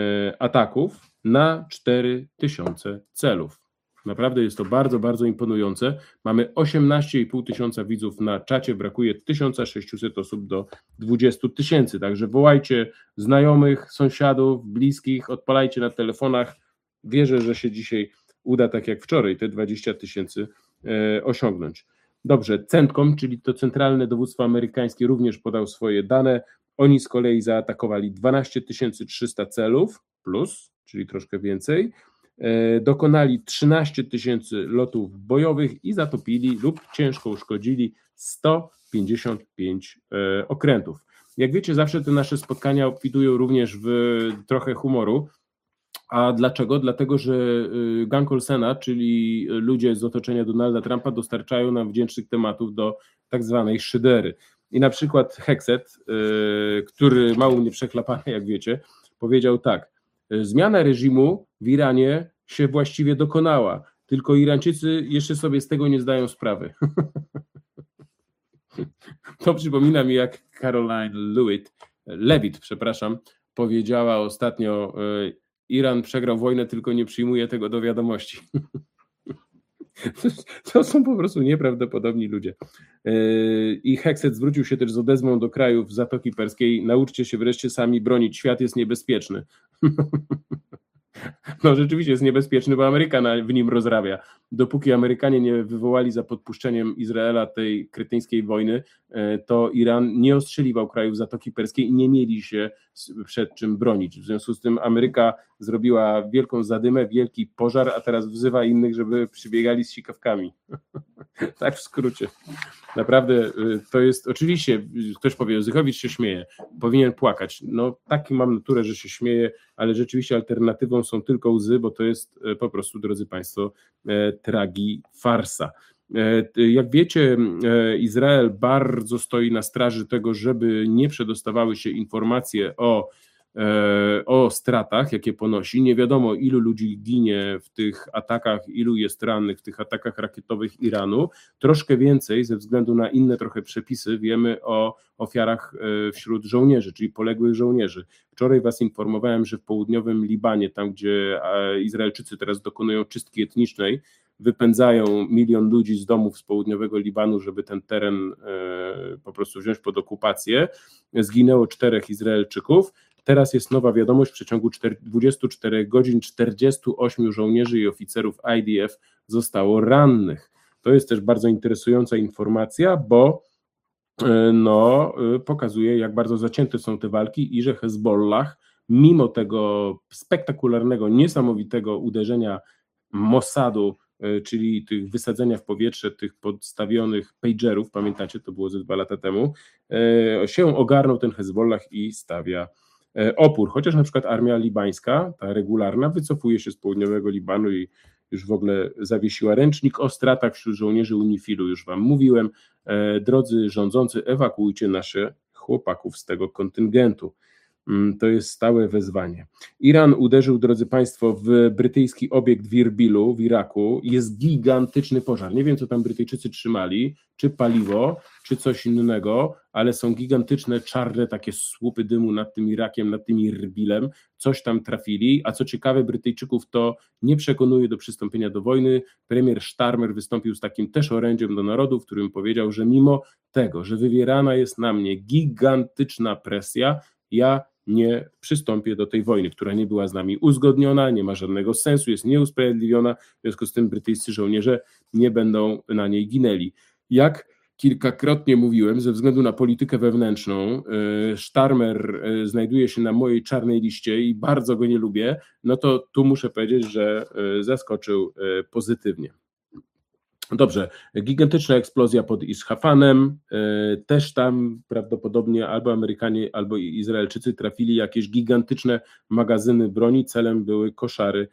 ataków na cztery tysiące celów. Naprawdę jest to bardzo, bardzo imponujące. Mamy osiemnaście i pół tysiąca widzów na czacie, brakuje tysiąc sześćset osób do dwudziestu tysięcy, także wołajcie znajomych, sąsiadów, bliskich, odpalajcie na telefonach. Wierzę, że się dzisiaj uda tak jak wczoraj te dwadzieścia tysięcy e, osiągnąć. Dobrze, CENTCOM, czyli to Centralne Dowództwo Amerykańskie, również podał swoje dane. Oni z kolei zaatakowali dwanaście tysięcy trzysta celów plus, czyli troszkę więcej. Dokonali trzynaście tysięcy lotów bojowych i zatopili lub ciężko uszkodzili sto pięćdziesiąt pięć okrętów. Jak wiecie, zawsze te nasze spotkania obfitują również w trochę humoru. A dlaczego? Dlatego, że Gang Olsena, czyli ludzie z otoczenia Donalda Trumpa, dostarczają nam wdzięcznych tematów do tak zwanej szydery. I na przykład Hexet, który ma u mnie przechlapane, jak wiecie, powiedział tak: zmiana reżimu w Iranie się właściwie dokonała, tylko Irańczycy jeszcze sobie z tego nie zdają sprawy. To przypomina mi, jak Caroline Lewitt, Levitt, przepraszam, powiedziała ostatnio: Iran przegrał wojnę, tylko nie przyjmuje tego do wiadomości. To są po prostu nieprawdopodobni ludzie. I Hexet zwrócił się też z odezwą do krajów Zatoki Perskiej: nauczcie się wreszcie sami bronić, świat jest niebezpieczny. No rzeczywiście jest niebezpieczny, bo Ameryka w nim rozrabia. Dopóki Amerykanie nie wywołali za podpuszczeniem Izraela tej kretyńskiej wojny, to Iran nie ostrzeliwał krajów Zatoki Perskiej i nie mieli się przed czym bronić. W związku z tym Ameryka zrobiła wielką zadymę, wielki pożar, a teraz wzywa innych, żeby przybiegali z sikawkami. Tak w skrócie. Naprawdę to jest, oczywiście ktoś powie, Języchowicz się śmieje, powinien płakać. No taki mam naturę, że się śmieję, ale rzeczywiście alternatywą są tylko łzy, bo to jest po prostu, drodzy Państwo, tragi farsa. Jak wiecie, Izrael bardzo stoi na straży tego, żeby nie przedostawały się informacje o o stratach, jakie ponosi. Nie wiadomo, ilu ludzi ginie w tych atakach, ilu jest rannych w tych atakach rakietowych Iranu. Troszkę więcej, ze względu na inne trochę przepisy, wiemy o ofiarach wśród żołnierzy, czyli poległych żołnierzy. Wczoraj Was informowałem, że w południowym Libanie, tam gdzie Izraelczycy teraz dokonują czystki etnicznej, wypędzają milion ludzi z domów z południowego Libanu, żeby ten teren po prostu wziąć pod okupację. Zginęło czterech Izraelczyków. Teraz jest nowa wiadomość, w przeciągu dwudziestu czterech godzin czterdziestu ośmiu żołnierzy i oficerów I D F zostało rannych. To jest też bardzo interesująca informacja, bo no, pokazuje, jak bardzo zacięte są te walki i że Hezbollah, mimo tego spektakularnego, niesamowitego uderzenia Mossadu, czyli tych wysadzenia w powietrze tych podstawionych pagerów, pamiętacie, to było ze dwa lata temu, się ogarnął ten Hezbollah i stawia opór, chociaż na przykład armia libańska, ta regularna, wycofuje się z południowego Libanu i już w ogóle zawiesiła ręcznik o stratach wśród żołnierzy UNIFIL-u, już Wam mówiłem. Drodzy rządzący, ewakuujcie nasze chłopaków z tego kontyngentu. To jest stałe wezwanie. Iran uderzył, drodzy Państwo, w brytyjski obiekt w Irbilu w Iraku. Jest gigantyczny pożar. Nie wiem, co tam Brytyjczycy trzymali, czy paliwo, czy coś innego, ale są gigantyczne, czarne takie słupy dymu nad tym Irakiem, nad tym Irbilem. Coś tam trafili, a co ciekawe, Brytyjczyków to nie przekonuje do przystąpienia do wojny. Premier Starmer wystąpił z takim też orędziem do narodu, w którym powiedział, że mimo tego, że wywierana jest na mnie gigantyczna presja, ja nie przystąpię do tej wojny, która nie była z nami uzgodniona, nie ma żadnego sensu, jest nieusprawiedliwiona, w związku z tym brytyjscy żołnierze nie będą na niej ginęli. Jak kilkakrotnie mówiłem, ze względu na politykę wewnętrzną, Starmer znajduje się na mojej czarnej liście i bardzo go nie lubię, no to tu muszę powiedzieć, że zaskoczył pozytywnie. Dobrze, gigantyczna eksplozja pod Isfahanem, też tam prawdopodobnie albo Amerykanie, albo Izraelczycy trafili jakieś gigantyczne magazyny broni, celem były koszary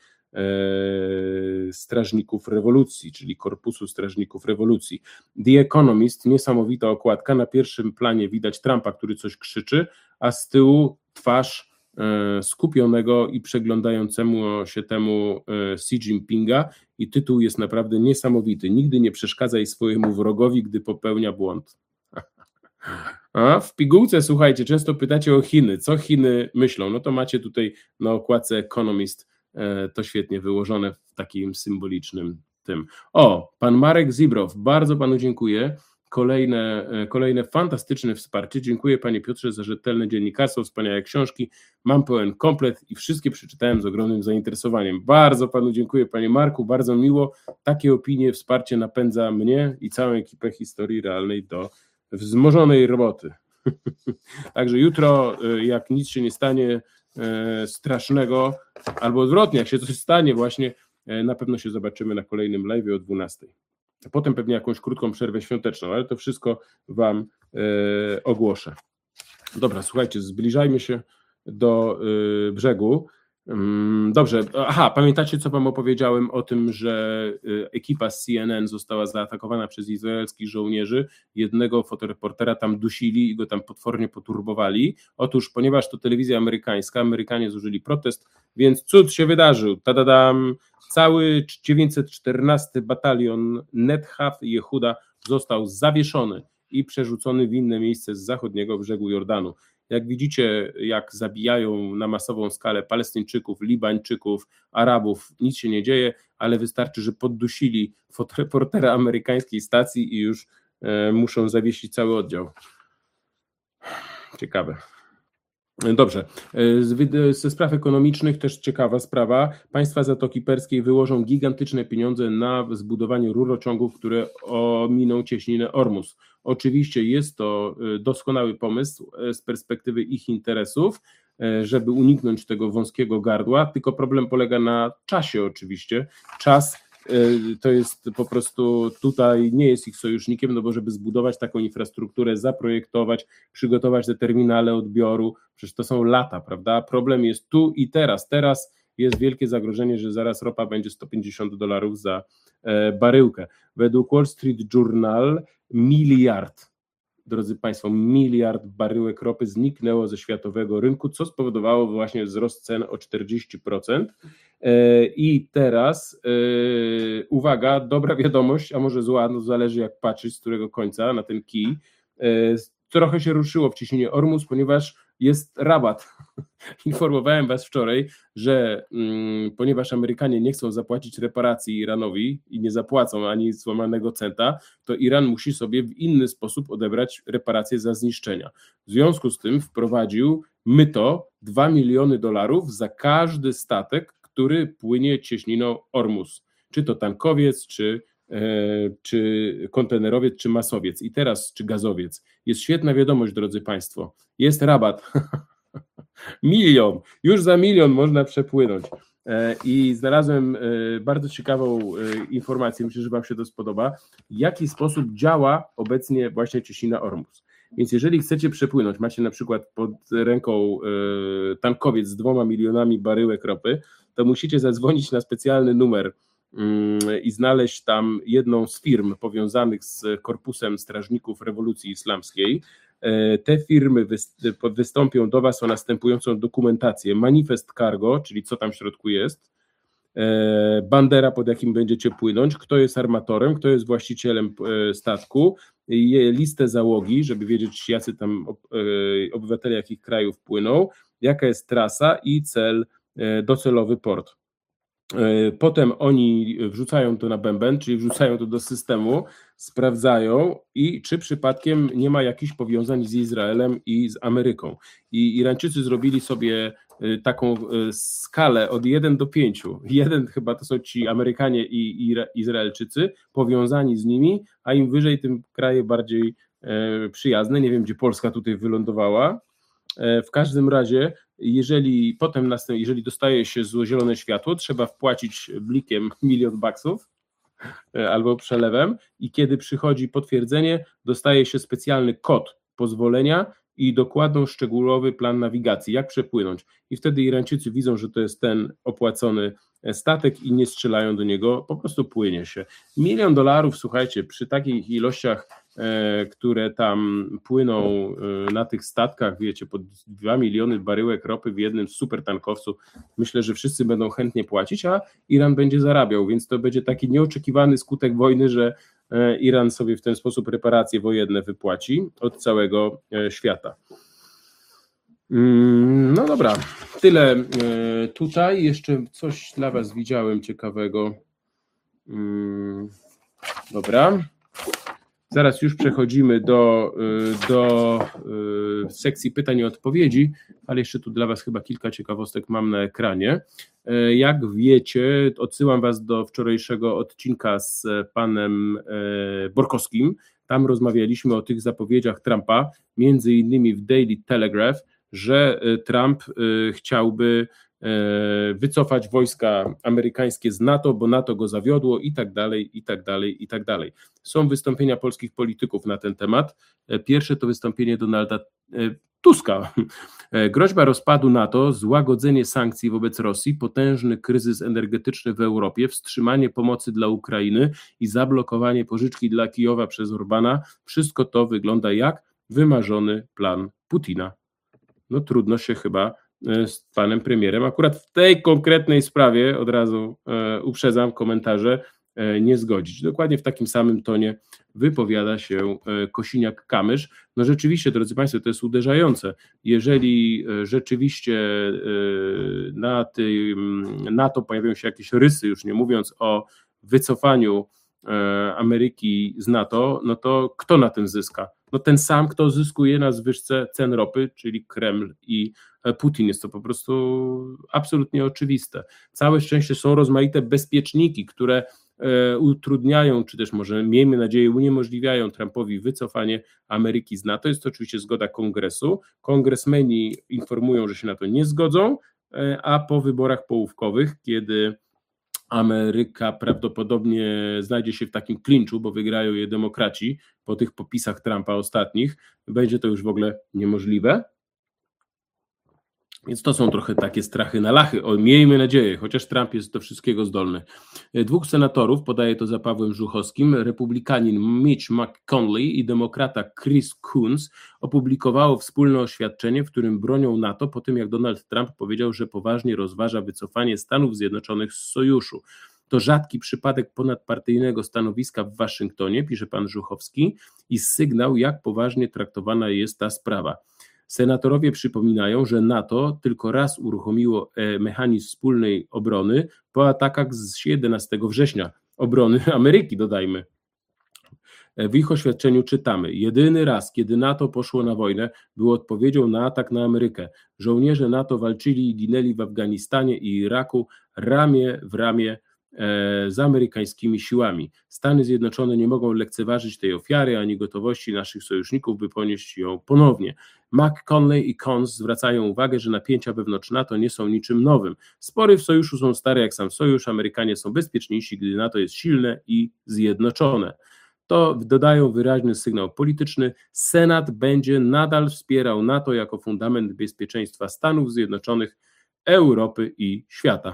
strażników rewolucji, czyli Korpusu Strażników Rewolucji. The Economist, niesamowita okładka, na pierwszym planie widać Trumpa, który coś krzyczy, a z tyłu twarz skupionego i przeglądającemu się temu Xi Jinpinga i tytuł jest naprawdę niesamowity. Nigdy nie przeszkadzaj swojemu wrogowi, gdy popełnia błąd. A w pigułce, słuchajcie, często pytacie o Chiny. Co Chiny myślą? No to macie tutaj na okładce Economist to świetnie wyłożone w takim symbolicznym tym. O, pan Marek Zibrow, bardzo panu dziękuję. Kolejne, kolejne fantastyczne wsparcie. Dziękuję panie Piotrze za rzetelne dziennikarstwo, wspaniałe książki. Mam pełen komplet i wszystkie przeczytałem z ogromnym zainteresowaniem. Bardzo panu dziękuję panie Marku, bardzo miło. Takie opinie, wsparcie napędza mnie i całą ekipę Historii Realnej do wzmożonej roboty. Także jutro, jak nic się nie stanie strasznego, albo odwrotnie, jak się coś stanie właśnie, na pewno się zobaczymy na kolejnym live o dwunastej. A potem pewnie jakąś krótką przerwę świąteczną, ale to wszystko Wam e, ogłoszę. Dobra, słuchajcie, zbliżajmy się do e, brzegu. Dobrze, aha, pamiętacie, co Wam opowiedziałem o tym, że ekipa z C N N została zaatakowana przez izraelskich żołnierzy, jednego fotoreportera tam dusili i go tam potwornie poturbowali. Otóż, ponieważ to telewizja amerykańska, Amerykanie złożyli protest, więc cud się wydarzył, tadadam, cały dziewięćset czternasty batalion Nethath Jehuda został zawieszony i przerzucony w inne miejsce z zachodniego brzegu Jordanu. Jak widzicie, jak zabijają na masową skalę Palestyńczyków, Libańczyków, Arabów, nic się nie dzieje, ale wystarczy, że poddusili fotoreportera amerykańskiej stacji i już e, muszą zawiesić cały oddział. Ciekawe. Dobrze, ze spraw ekonomicznych też ciekawa sprawa. Państwa Zatoki Perskiej wyłożą gigantyczne pieniądze na zbudowanie rurociągów, które ominą cieśninę Ormus. Oczywiście jest to doskonały pomysł z perspektywy ich interesów, żeby uniknąć tego wąskiego gardła, tylko problem polega na czasie oczywiście. Czas to jest po prostu tutaj nie jest ich sojusznikiem, no bo żeby zbudować taką infrastrukturę, zaprojektować, przygotować te terminale odbioru, przecież to są lata, prawda? Problem jest tu i teraz. Teraz jest wielkie zagrożenie, że zaraz ropa będzie sto pięćdziesiąt dolarów za baryłkę. Według Wall Street Journal miliard, drodzy Państwo, miliard baryłek ropy zniknęło ze światowego rynku, co spowodowało właśnie wzrost cen o czterdzieści procent. I teraz, uwaga, dobra wiadomość, a może zła, no zależy jak patrzeć, z którego końca na ten kij, trochę się ruszyło w ciśnienie Ormus, ponieważ jest rabat. Informowałem Was wczoraj, że mm, ponieważ Amerykanie nie chcą zapłacić reparacji Iranowi i nie zapłacą ani złamanego centa, to Iran musi sobie w inny sposób odebrać reparacje za zniszczenia. W związku z tym wprowadził myto dwa miliony dolarów za każdy statek, który płynie cieśniną Ormus. Czy to tankowiec, czy czy kontenerowiec, czy masowiec i teraz, czy gazowiec. Jest świetna wiadomość, drodzy Państwo, jest rabat, milion, już za milion można przepłynąć i znalazłem bardzo ciekawą informację, myślę, że Wam się to spodoba, w jaki sposób działa obecnie właśnie cieśnina Ormus. Więc jeżeli chcecie przepłynąć, macie na przykład pod ręką tankowiec z dwoma milionami baryłek ropy, to musicie zadzwonić na specjalny numer i znaleźć tam jedną z firm powiązanych z Korpusem Strażników Rewolucji Islamskiej. Te firmy wystąpią do Was o następującą dokumentację: manifest cargo, czyli co tam w środku jest, bandera, pod jakim będziecie płynąć, kto jest armatorem, kto jest właścicielem statku, listę załogi, żeby wiedzieć, jacy tam obywatele jakich krajów płyną, jaka jest trasa i cel, docelowy port. Potem oni wrzucają to na bęben, czyli wrzucają to do systemu, sprawdzają i czy przypadkiem nie ma jakichś powiązań z Izraelem i z Ameryką. I Irańczycy zrobili sobie taką skalę od jeden do pięciu. jeden chyba to są ci Amerykanie i Izraelczycy powiązani z nimi, a im wyżej, tym kraje bardziej przyjazne. Nie wiem, gdzie Polska tutaj wylądowała. W każdym razie, jeżeli potem, jeżeli dostaje się zielone światło, trzeba wpłacić blikiem milion baksów albo przelewem i kiedy przychodzi potwierdzenie, dostaje się specjalny kod pozwolenia i dokładną, szczegółowy plan nawigacji, jak przepłynąć. I wtedy Irańczycy widzą, że to jest ten opłacony statek i nie strzelają do niego, po prostu płynie się. Milion dolarów, słuchajcie, przy takich ilościach, e, które tam płyną e, na tych statkach, wiecie, po dwa miliony baryłek ropy w jednym super tankowcu, myślę, że wszyscy będą chętnie płacić, a Iran będzie zarabiał, więc to będzie taki nieoczekiwany skutek wojny, że e, Iran sobie w ten sposób reparacje wojenne wypłaci od całego e, świata. No dobra, tyle tutaj. Jeszcze coś dla Was widziałem ciekawego. Dobra. Zaraz już przechodzimy do, do sekcji pytań i odpowiedzi, ale jeszcze tu dla Was chyba kilka ciekawostek mam na ekranie. Jak wiecie, odsyłam Was do wczorajszego odcinka z panem Borkowskim. Tam rozmawialiśmy o tych zapowiedziach Trumpa, między innymi w Daily Telegraph, że Trump chciałby wycofać wojska amerykańskie z NATO, bo NATO go zawiodło i tak dalej, i tak dalej, i tak dalej. Są wystąpienia polskich polityków na ten temat. Pierwsze to wystąpienie Donalda Tuska. Groźba rozpadu NATO, złagodzenie sankcji wobec Rosji, potężny kryzys energetyczny w Europie, wstrzymanie pomocy dla Ukrainy i zablokowanie pożyczki dla Kijowa przez Orbana. Wszystko to wygląda jak wymarzony plan Putina. No trudno się chyba z panem premierem, akurat w tej konkretnej sprawie, od razu e, uprzedzam komentarze, e, nie zgodzić. Dokładnie w takim samym tonie wypowiada się e, Kosiniak-Kamysz. No rzeczywiście, drodzy Państwo, to jest uderzające. Jeżeli e, rzeczywiście e, na tym NATO pojawią się jakieś rysy, już nie mówiąc o wycofaniu e, Ameryki z NATO, no to kto na tym zyska? No ten sam, kto zyskuje na zwyżce cen ropy, czyli Kreml i Putin. Jest to po prostu absolutnie oczywiste. Całe szczęście są rozmaite bezpieczniki, które e, utrudniają, czy też może miejmy nadzieję uniemożliwiają Trumpowi wycofanie Ameryki z NATO. Jest to oczywiście zgoda kongresu. Kongresmeni informują, że się na to nie zgodzą, e, a po wyborach połówkowych, kiedy Ameryka prawdopodobnie znajdzie się w takim klinczu, bo wygrają je demokraci po tych popisach Trumpa ostatnich. Będzie to już w ogóle niemożliwe. Więc to są trochę takie strachy na lachy. O, miejmy nadzieję, chociaż Trump jest do wszystkiego zdolny. Dwóch senatorów, podaje to za Pawłem Żuchowskim, republikanin Mitch McConnell i demokrata Chris Coons, opublikowało wspólne oświadczenie, w którym bronią NATO po tym, jak Donald Trump powiedział, że poważnie rozważa wycofanie Stanów Zjednoczonych z sojuszu. To rzadki przypadek ponadpartyjnego stanowiska w Waszyngtonie, pisze pan Żuchowski, i sygnał, jak poważnie traktowana jest ta sprawa. Senatorowie przypominają, że NATO tylko raz uruchomiło mechanizm wspólnej obrony po atakach z jedenastego września, obrony Ameryki, dodajmy. W ich oświadczeniu czytamy: jedyny raz, kiedy NATO poszło na wojnę, było odpowiedzią na atak na Amerykę. Żołnierze NATO walczyli i ginęli w Afganistanie i Iraku ramię w ramię z amerykańskimi siłami. Stany Zjednoczone nie mogą lekceważyć tej ofiary ani gotowości naszych sojuszników, by ponieść ją ponownie. McConnell i Coons zwracają uwagę, że napięcia wewnątrz NATO nie są niczym nowym. Spory w sojuszu są stare jak sam sojusz, Amerykanie są bezpieczniejsi, gdy NATO jest silne i zjednoczone. To dodają wyraźny sygnał polityczny. Senat będzie nadal wspierał NATO jako fundament bezpieczeństwa Stanów Zjednoczonych, Europy i świata.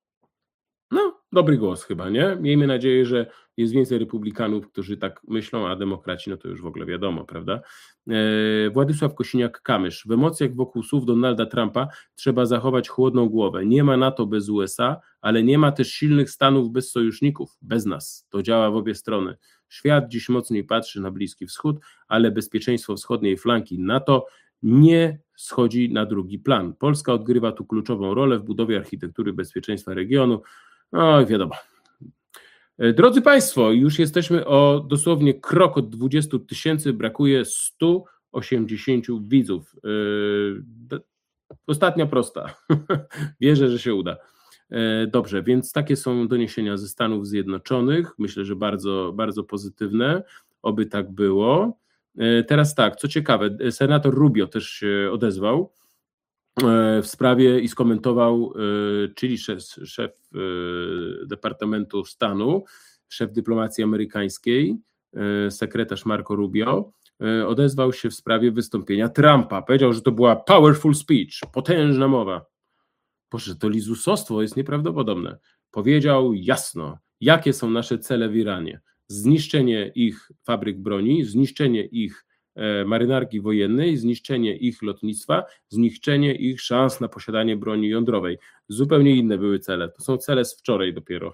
No, dobry głos chyba, nie? Miejmy nadzieję, że jest więcej republikanów, którzy tak myślą, a demokraci, no to już w ogóle wiadomo, prawda? E, Władysław Kosiniak-Kamysz. W emocjach wokół słów Donalda Trumpa trzeba zachować chłodną głowę. Nie ma NATO bez U S A, ale nie ma też silnych Stanów bez sojuszników, bez nas. To działa w obie strony. Świat dziś mocniej patrzy na Bliski Wschód, ale bezpieczeństwo wschodniej flanki NATO nie schodzi na drugi plan. Polska odgrywa tu kluczową rolę w budowie architektury bezpieczeństwa regionu. No wiadomo. Drodzy Państwo, już jesteśmy o dosłownie krok od dwudziestu tysięcy, brakuje stu osiemdziesięciu widzów. Yy, ostatnia prosta. Wierzę, że się uda. Yy, dobrze, więc takie są doniesienia ze Stanów Zjednoczonych. Myślę, że bardzo, bardzo pozytywne. Oby tak było. Yy, teraz tak, co ciekawe, senator Rubio też się odezwał w sprawie i skomentował, czyli szef, szef Departamentu Stanu, szef dyplomacji amerykańskiej, sekretarz Marco Rubio, odezwał się w sprawie wystąpienia Trumpa. Powiedział, że to była powerful speech, potężna mowa. Boże, to lizusostwo jest nieprawdopodobne. Powiedział jasno, jakie są nasze cele w Iranie. Zniszczenie ich fabryk broni, zniszczenie ich marynarki wojennej, zniszczenie ich lotnictwa, zniszczenie ich szans na posiadanie broni jądrowej. Zupełnie inne były cele. To są cele z wczoraj dopiero.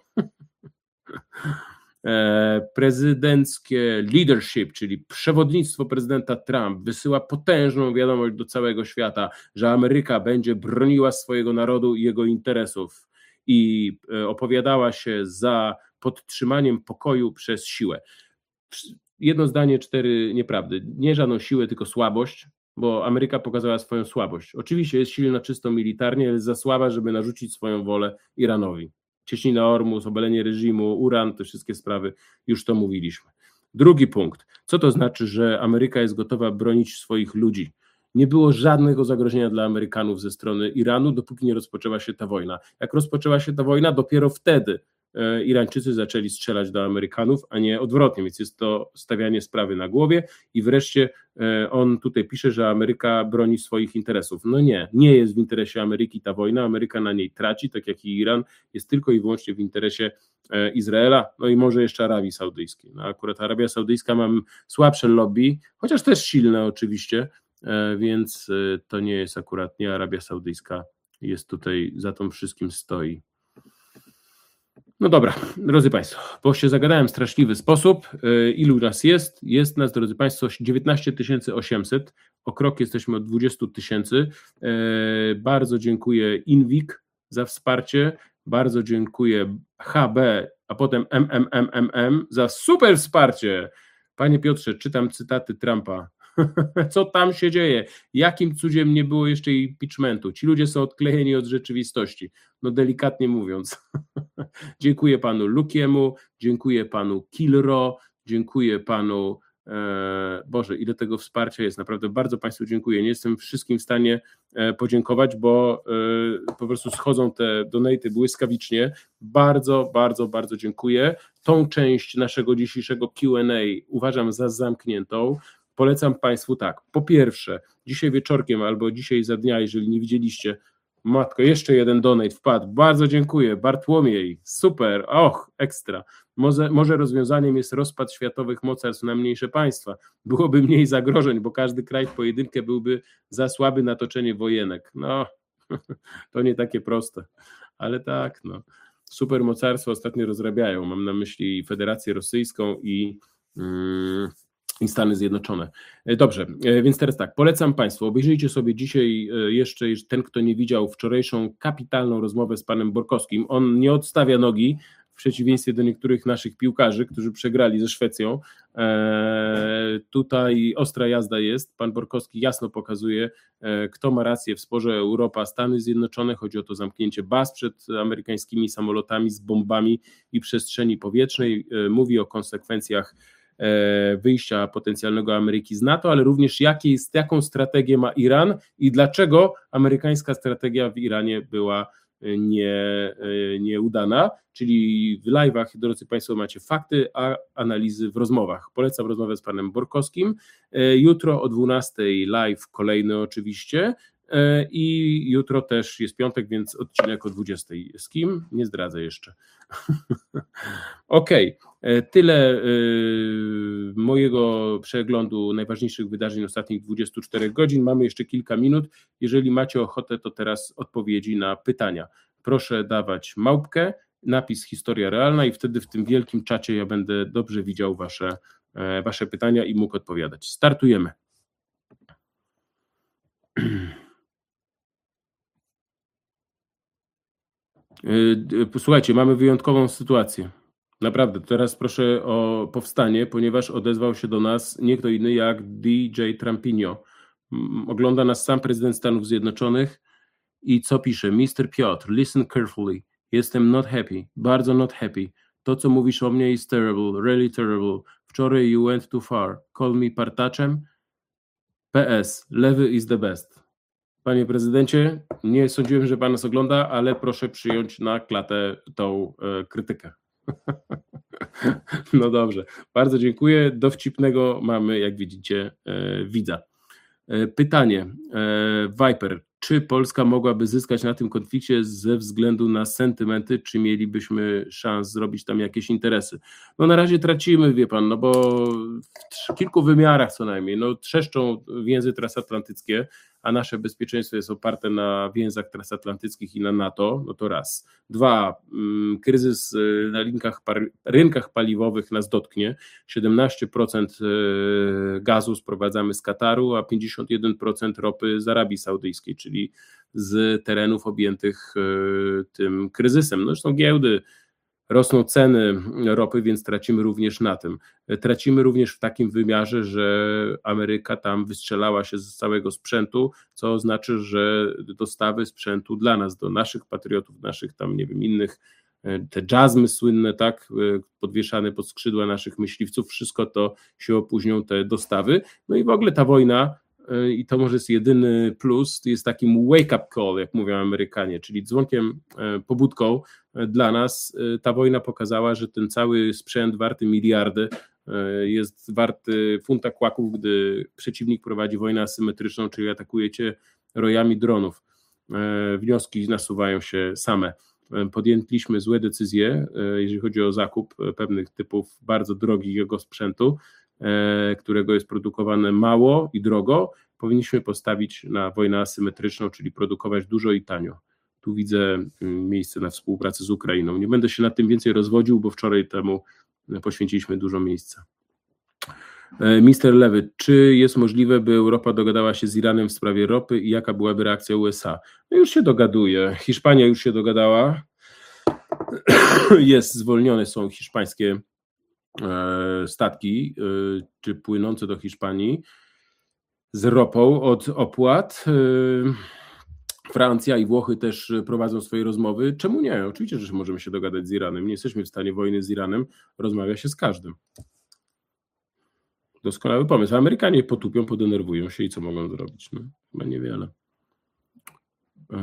Prezydenckie leadership, czyli przewodnictwo prezydenta Trump wysyła potężną wiadomość do całego świata, że Ameryka będzie broniła swojego narodu i jego interesów i opowiadała się za podtrzymaniem pokoju przez siłę. Jedno zdanie, cztery nieprawdy. Nie żadną siłę, tylko słabość, bo Ameryka pokazała swoją słabość. Oczywiście jest silna czysto militarnie, ale jest za słaba, żeby narzucić swoją wolę Iranowi. Cieśnina Ormus, obalenie reżimu, uran, te wszystkie sprawy, już to mówiliśmy. Drugi punkt. Co to znaczy, że Ameryka jest gotowa bronić swoich ludzi? Nie było żadnego zagrożenia dla Amerykanów ze strony Iranu, dopóki nie rozpoczęła się ta wojna. Jak rozpoczęła się ta wojna, dopiero wtedy Irańczycy zaczęli strzelać do Amerykanów, a nie odwrotnie, więc jest to stawianie sprawy na głowie. I wreszcie on tutaj pisze, że Ameryka broni swoich interesów. No nie, nie jest w interesie Ameryki ta wojna, Ameryka na niej traci, tak jak i Iran, jest tylko i wyłącznie w interesie Izraela, no i może jeszcze Arabii Saudyjskiej. No akurat Arabia Saudyjska ma słabsze lobby, chociaż też silne oczywiście, więc to nie jest akurat, nie Arabia Saudyjska jest tutaj, za tym wszystkim stoi. No dobra, drodzy Państwo, bo się zagadałem w straszliwy sposób. Ilu nas jest? Jest nas, drodzy Państwo, dziewiętnaście tysięcy osiemset. O krok jesteśmy od dwudziestu tysięcy. Bardzo dziękuję Invik za wsparcie. Bardzo dziękuję H B, a potem M M M M M za super wsparcie. Panie Piotrze, czytam cytaty Trumpa. Co tam się dzieje? Jakim cudem nie było jeszcze impeachmentu? Ci ludzie są odklejeni od rzeczywistości. No delikatnie mówiąc. Dziękuję panu Lukiemu, dziękuję panu Kilro, dziękuję panu Boże, ile tego wsparcia jest, naprawdę bardzo Państwu dziękuję. Nie jestem wszystkim w stanie podziękować, bo po prostu schodzą te donaty błyskawicznie. Bardzo, bardzo, bardzo dziękuję. Tą część naszego dzisiejszego Q and A uważam za zamkniętą. Polecam Państwu tak, po pierwsze, dzisiaj wieczorkiem albo dzisiaj za dnia, jeżeli nie widzieliście, matko, jeszcze jeden donate wpadł, bardzo dziękuję, Bartłomiej, super, och, ekstra. Może, może rozwiązaniem jest rozpad światowych mocarstw na mniejsze państwa, byłoby mniej zagrożeń, bo każdy kraj w pojedynkę byłby za słaby na toczenie wojenek. No, to nie takie proste, ale tak, no. Supermocarstwa ostatnio rozrabiają, mam na myśli Federację Rosyjską i... Mm, i Stany Zjednoczone. Dobrze, więc teraz tak, polecam Państwu, obejrzyjcie sobie dzisiaj jeszcze, ten kto nie widział, wczorajszą kapitalną rozmowę z panem Borkowskim. On nie odstawia nogi, w przeciwieństwie do niektórych naszych piłkarzy, którzy przegrali ze Szwecją. Eee, tutaj ostra jazda jest, pan Borkowski jasno pokazuje, e, kto ma rację w sporze Europa, Stany Zjednoczone, chodzi o to zamknięcie baz przed amerykańskimi samolotami z bombami i przestrzeni powietrznej, e, mówi o konsekwencjach wyjścia potencjalnego Ameryki z NATO, ale również jaki jest, jaką strategię ma Iran i dlaczego amerykańska strategia w Iranie była nie, nieudana, czyli w live'ach, drodzy Państwo, macie fakty, a analizy w rozmowach. Polecam rozmowę z panem Borkowskim. Jutro o dwunastej live kolejny oczywiście i jutro też jest piątek, więc odcinek o dwudziestej. Z kim? Nie zdradzę jeszcze. Okej, okay. Tyle y, mojego przeglądu najważniejszych wydarzeń ostatnich dwudziestu czterech godzin. Mamy jeszcze kilka minut. Jeżeli macie ochotę, to teraz odpowiedzi na pytania. Proszę dawać małpkę, napis historia realna i wtedy w tym wielkim czacie ja będę dobrze widział wasze, e, wasze pytania i mógł odpowiadać. Startujemy. Słuchajcie, mamy wyjątkową sytuację. Naprawdę, teraz proszę o powstanie, ponieważ odezwał się do nas nie kto inny jak D J Trampinio. Ogląda nas sam prezydent Stanów Zjednoczonych i co pisze? mister Piotr, listen carefully. Jestem not happy, bardzo not happy. To, co mówisz o mnie is terrible, really terrible. Wczoraj you went too far. Call me partaczem. P S. Lewy is the best. Panie prezydencie, nie sądziłem, że pan nas ogląda, ale proszę przyjąć na klatę tą e, krytykę. No dobrze, bardzo dziękuję. Dowcipnego mamy, jak widzicie, e, widza. E, pytanie, e, Viper, czy Polska mogłaby zyskać na tym konflikcie ze względu na sentymenty, czy mielibyśmy szans zrobić tam jakieś interesy? No na razie tracimy, wie pan, no bo w kilku wymiarach co najmniej, no trzeszczą więzy transatlantyckie, a nasze bezpieczeństwo jest oparte na więzach transatlantyckich i na NATO, no to raz. Dwa, kryzys na rynkach, rynkach paliwowych nas dotknie, siedemnaście procent gazu sprowadzamy z Kataru, a pięćdziesiąt jeden procent ropy z Arabii Saudyjskiej, czyli z terenów objętych tym kryzysem. No zresztą giełdy, rosną ceny ropy, więc tracimy również na tym. Tracimy również w takim wymiarze, że Ameryka tam wystrzelała się z całego sprzętu, co znaczy, że dostawy sprzętu dla nas, do naszych patriotów, naszych tam, nie wiem, innych, te jazzmy słynne, tak, podwieszane pod skrzydła naszych myśliwców, wszystko to się opóźnią te dostawy. No i w ogóle ta wojna, i to może jest jedyny plus, jest takim wake up call, jak mówią Amerykanie, czyli dzwonkiem, pobudką dla nas. Ta wojna pokazała, że ten cały sprzęt warty miliardy jest warty funta kłaków, gdy przeciwnik prowadzi wojnę asymetryczną, czyli atakuje cię rojami dronów. Wnioski nasuwają się same. Podjęliśmy złe decyzje, jeżeli chodzi o zakup pewnych typów bardzo drogiego sprzętu, którego jest produkowane mało i drogo. Powinniśmy postawić na wojnę asymetryczną, czyli produkować dużo i tanio. Tu widzę miejsce na współpracę z Ukrainą. Nie będę się nad tym więcej rozwodził, bo wczoraj temu poświęciliśmy dużo miejsca. mister Lewy, czy jest możliwe, by Europa dogadała się z Iranem w sprawie ropy i jaka byłaby reakcja U S A? No już się dogaduje. Hiszpania już się dogadała. Jest zwolnione są hiszpańskie statki, czy płynące do Hiszpanii z ropą od opłat. Francja i Włochy też prowadzą swoje rozmowy. Czemu nie? Oczywiście, że możemy się dogadać z Iranem. Nie jesteśmy w stanie wojny z Iranem, rozmawia się z każdym. Doskonały pomysł. Amerykanie potupią, podenerwują się i co mogą zrobić? No, chyba niewiele. Eee...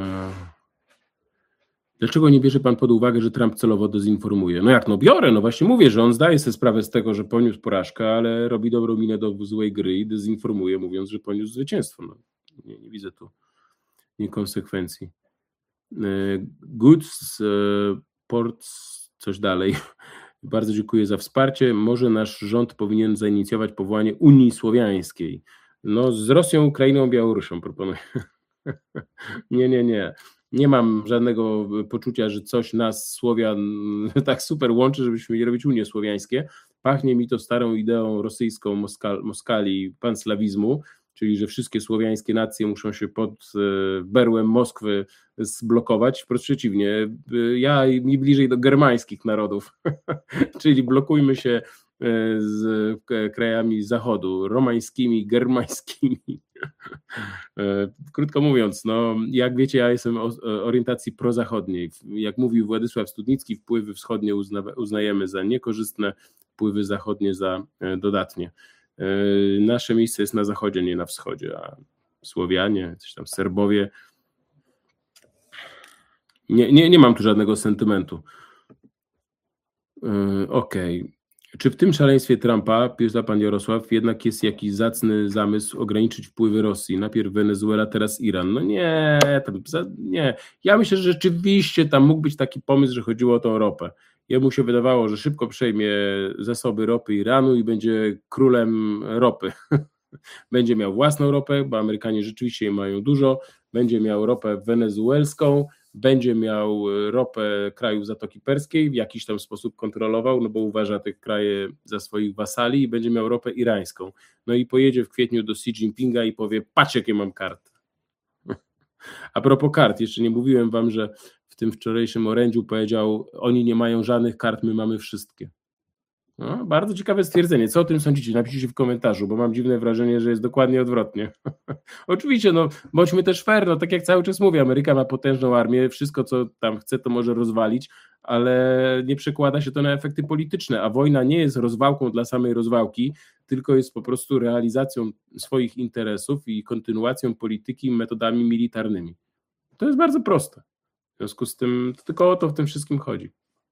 Dlaczego nie bierze pan pod uwagę, że Trump celowo dezinformuje? No jak, no biorę, no właśnie mówię, że on zdaje sobie sprawę z tego, że poniósł porażkę, ale robi dobrą minę do złej gry i dezinformuje, mówiąc, że poniósł zwycięstwo. No, nie, nie widzę tu niekonsekwencji. Goods, ports, coś dalej. Bardzo dziękuję za wsparcie. Może nasz rząd powinien zainicjować powołanie Unii Słowiańskiej. No z Rosją, Ukrainą, Białorusią proponuję. Nie, nie, nie. Nie mam żadnego poczucia, że coś nas, Słowian, tak super łączy, żebyśmy mieli robić Unie Słowiańskie. Pachnie mi to starą ideą rosyjską Moskal, Moskali, panslawizmu, czyli że wszystkie słowiańskie nacje muszą się pod berłem Moskwy zblokować. Wprost przeciwnie, ja mi bliżej do germańskich narodów, czyli blokujmy się z krajami zachodu, romańskimi, germańskimi. Krótko mówiąc, no, jak wiecie, ja jestem o orientacji prozachodniej. Jak mówił Władysław Studnicki, wpływy wschodnie uzna, uznajemy za niekorzystne, wpływy zachodnie za dodatnie. Nasze miejsce jest na zachodzie, nie na wschodzie, a Słowianie, coś tam Serbowie. Nie, nie, nie mam tu żadnego sentymentu. Okej. Okay. Czy w tym szaleństwie Trumpa, pyta pan Jarosław, jednak jest jakiś zacny zamysł ograniczyć wpływy Rosji? Najpierw Wenezuela, teraz Iran. No nie, tam, nie. Ja myślę, że rzeczywiście tam mógł być taki pomysł, że chodziło o tą ropę. Jemu się wydawało, że szybko przejmie zasoby ropy Iranu i będzie królem ropy. Będzie miał własną ropę, bo Amerykanie rzeczywiście jej mają dużo, będzie miał ropę wenezuelską, będzie miał ropę krajów Zatoki Perskiej, w jakiś tam sposób kontrolował, no bo uważa te kraje za swoich wasali i będzie miał ropę irańską. No i pojedzie w kwietniu do Xi Jinpinga i powie, patrz jakie mam karty. A propos kart, jeszcze nie mówiłem wam, że w tym wczorajszym orędziu powiedział, oni nie mają żadnych kart, my mamy wszystkie. No, bardzo ciekawe stwierdzenie. Co o tym sądzicie? Napiszcie w komentarzu, bo mam dziwne wrażenie, że jest dokładnie odwrotnie. Oczywiście, no bądźmy też fair, no tak jak cały czas mówię, Ameryka ma potężną armię, wszystko co tam chce to może rozwalić, ale nie przekłada się to na efekty polityczne, a wojna nie jest rozwałką dla samej rozwałki, tylko jest po prostu realizacją swoich interesów i kontynuacją polityki metodami militarnymi. To jest bardzo proste. W związku z tym tylko o to w tym wszystkim chodzi.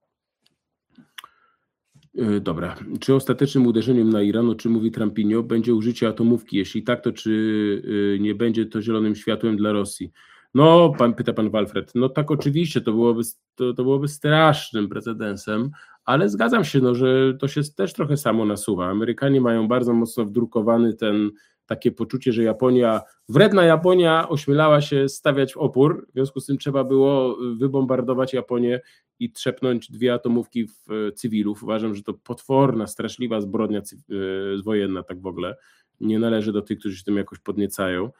Dobra, czy ostatecznym uderzeniem na Iran, o czym mówi Trumpinho, będzie użycie atomówki? Jeśli tak, to czy nie będzie to zielonym światłem dla Rosji? No, pan, pyta pan Walfred, no tak oczywiście, to byłoby, to, to byłoby strasznym precedensem, ale zgadzam się, no, że to się też trochę samo nasuwa. Amerykanie mają bardzo mocno wdrukowany ten takie poczucie, że Japonia, wredna Japonia ośmielała się stawiać w opór, w związku z tym trzeba było wybombardować Japonię i trzepnąć dwie atomówki w cywilów. Uważam, że to potworna, straszliwa zbrodnia wojenna, tak w ogóle. Nie należy do tych, którzy się tym jakoś podniecają.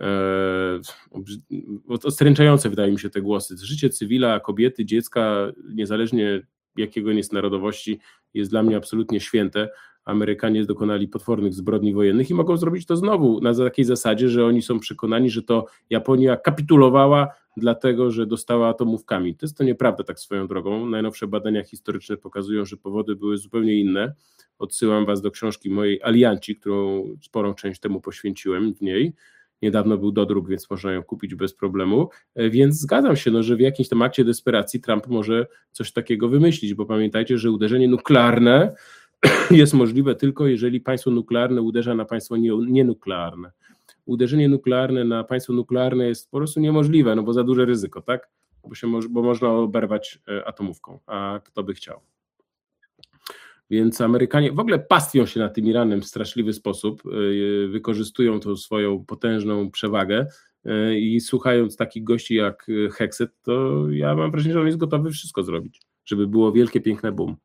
Ostręczające wydaje mi się te głosy. Życie cywila, kobiety, dziecka, niezależnie jakiego nie jest narodowości, jest dla mnie absolutnie święte. Amerykanie dokonali potwornych zbrodni wojennych i mogą zrobić to znowu na takiej zasadzie, że oni są przekonani, że to Japonia kapitulowała dlatego, że dostała atomówkami. To jest to nieprawda tak swoją drogą. Najnowsze badania historyczne pokazują, że powody były zupełnie inne. Odsyłam was do książki mojej Alianci, którą sporą część temu poświęciłem w niej. Niedawno był dodruk, więc można ją kupić bez problemu, więc zgadzam się, no, że w jakimś tam akcie desperacji Trump może coś takiego wymyślić, bo pamiętajcie, że uderzenie nuklearne jest możliwe tylko, jeżeli państwo nuklearne uderza na państwo nienuklearne. Uderzenie nuklearne na państwo nuklearne jest po prostu niemożliwe, no bo za duże ryzyko, tak? Bo, się mo- bo można oberwać atomówką, a kto by chciał. Więc Amerykanie w ogóle pastwią się nad tym Iranem w straszliwy sposób, wykorzystują tą swoją potężną przewagę i słuchając takich gości jak Hexet, to ja mam wrażenie, że on jest gotowy wszystko zrobić, żeby było wielkie, piękne boom.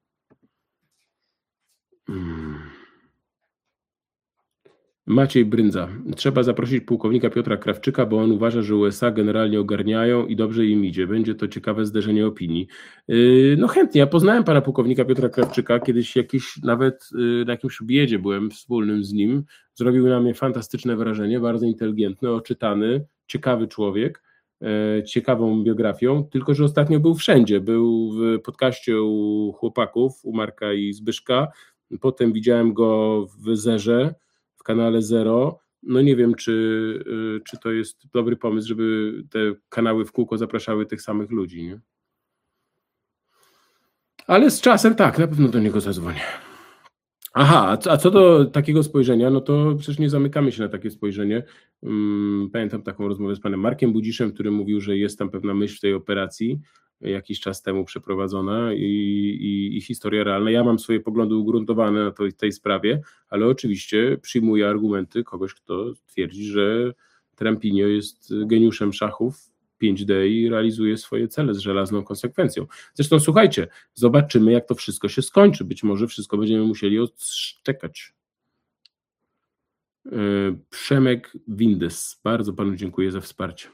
Hmm. Maciej Bryndza. Trzeba zaprosić pułkownika Piotra Krawczyka, bo on uważa, że U S A generalnie ogarniają i dobrze im idzie. Będzie to ciekawe zderzenie opinii. Yy, no chętnie. Ja poznałem pana pułkownika Piotra Krawczyka. Kiedyś jakiś, nawet yy, na jakimś obiedzie byłem wspólnym z nim. Zrobił na mnie fantastyczne wrażenie. Bardzo inteligentny, oczytany, ciekawy człowiek. Yy, ciekawą biografią. Tylko że ostatnio był wszędzie. Był w podcaście u chłopaków, u Marka i Zbyszka. Potem widziałem go w Zerze, w kanale Zero. No nie wiem, czy, czy to jest dobry pomysł, żeby te kanały w kółko zapraszały tych samych ludzi, nie? Ale z czasem tak, na pewno do niego zadzwonię. Aha, a co do takiego spojrzenia, no to przecież nie zamykamy się na takie spojrzenie. Pamiętam taką rozmowę z panem Markiem Budziszem, który mówił, że jest tam pewna myśl w tej operacji, jakiś czas temu przeprowadzona i, i, i historia realna. Ja mam swoje poglądy ugruntowane na to, tej sprawie, ale oczywiście przyjmuję argumenty kogoś, kto twierdzi, że Trampinio jest geniuszem szachów pięć D i realizuje swoje cele z żelazną konsekwencją. Zresztą słuchajcie, zobaczymy, jak to wszystko się skończy. Być może wszystko będziemy musieli odczekać. Przemek Windes, bardzo panu dziękuję za wsparcie.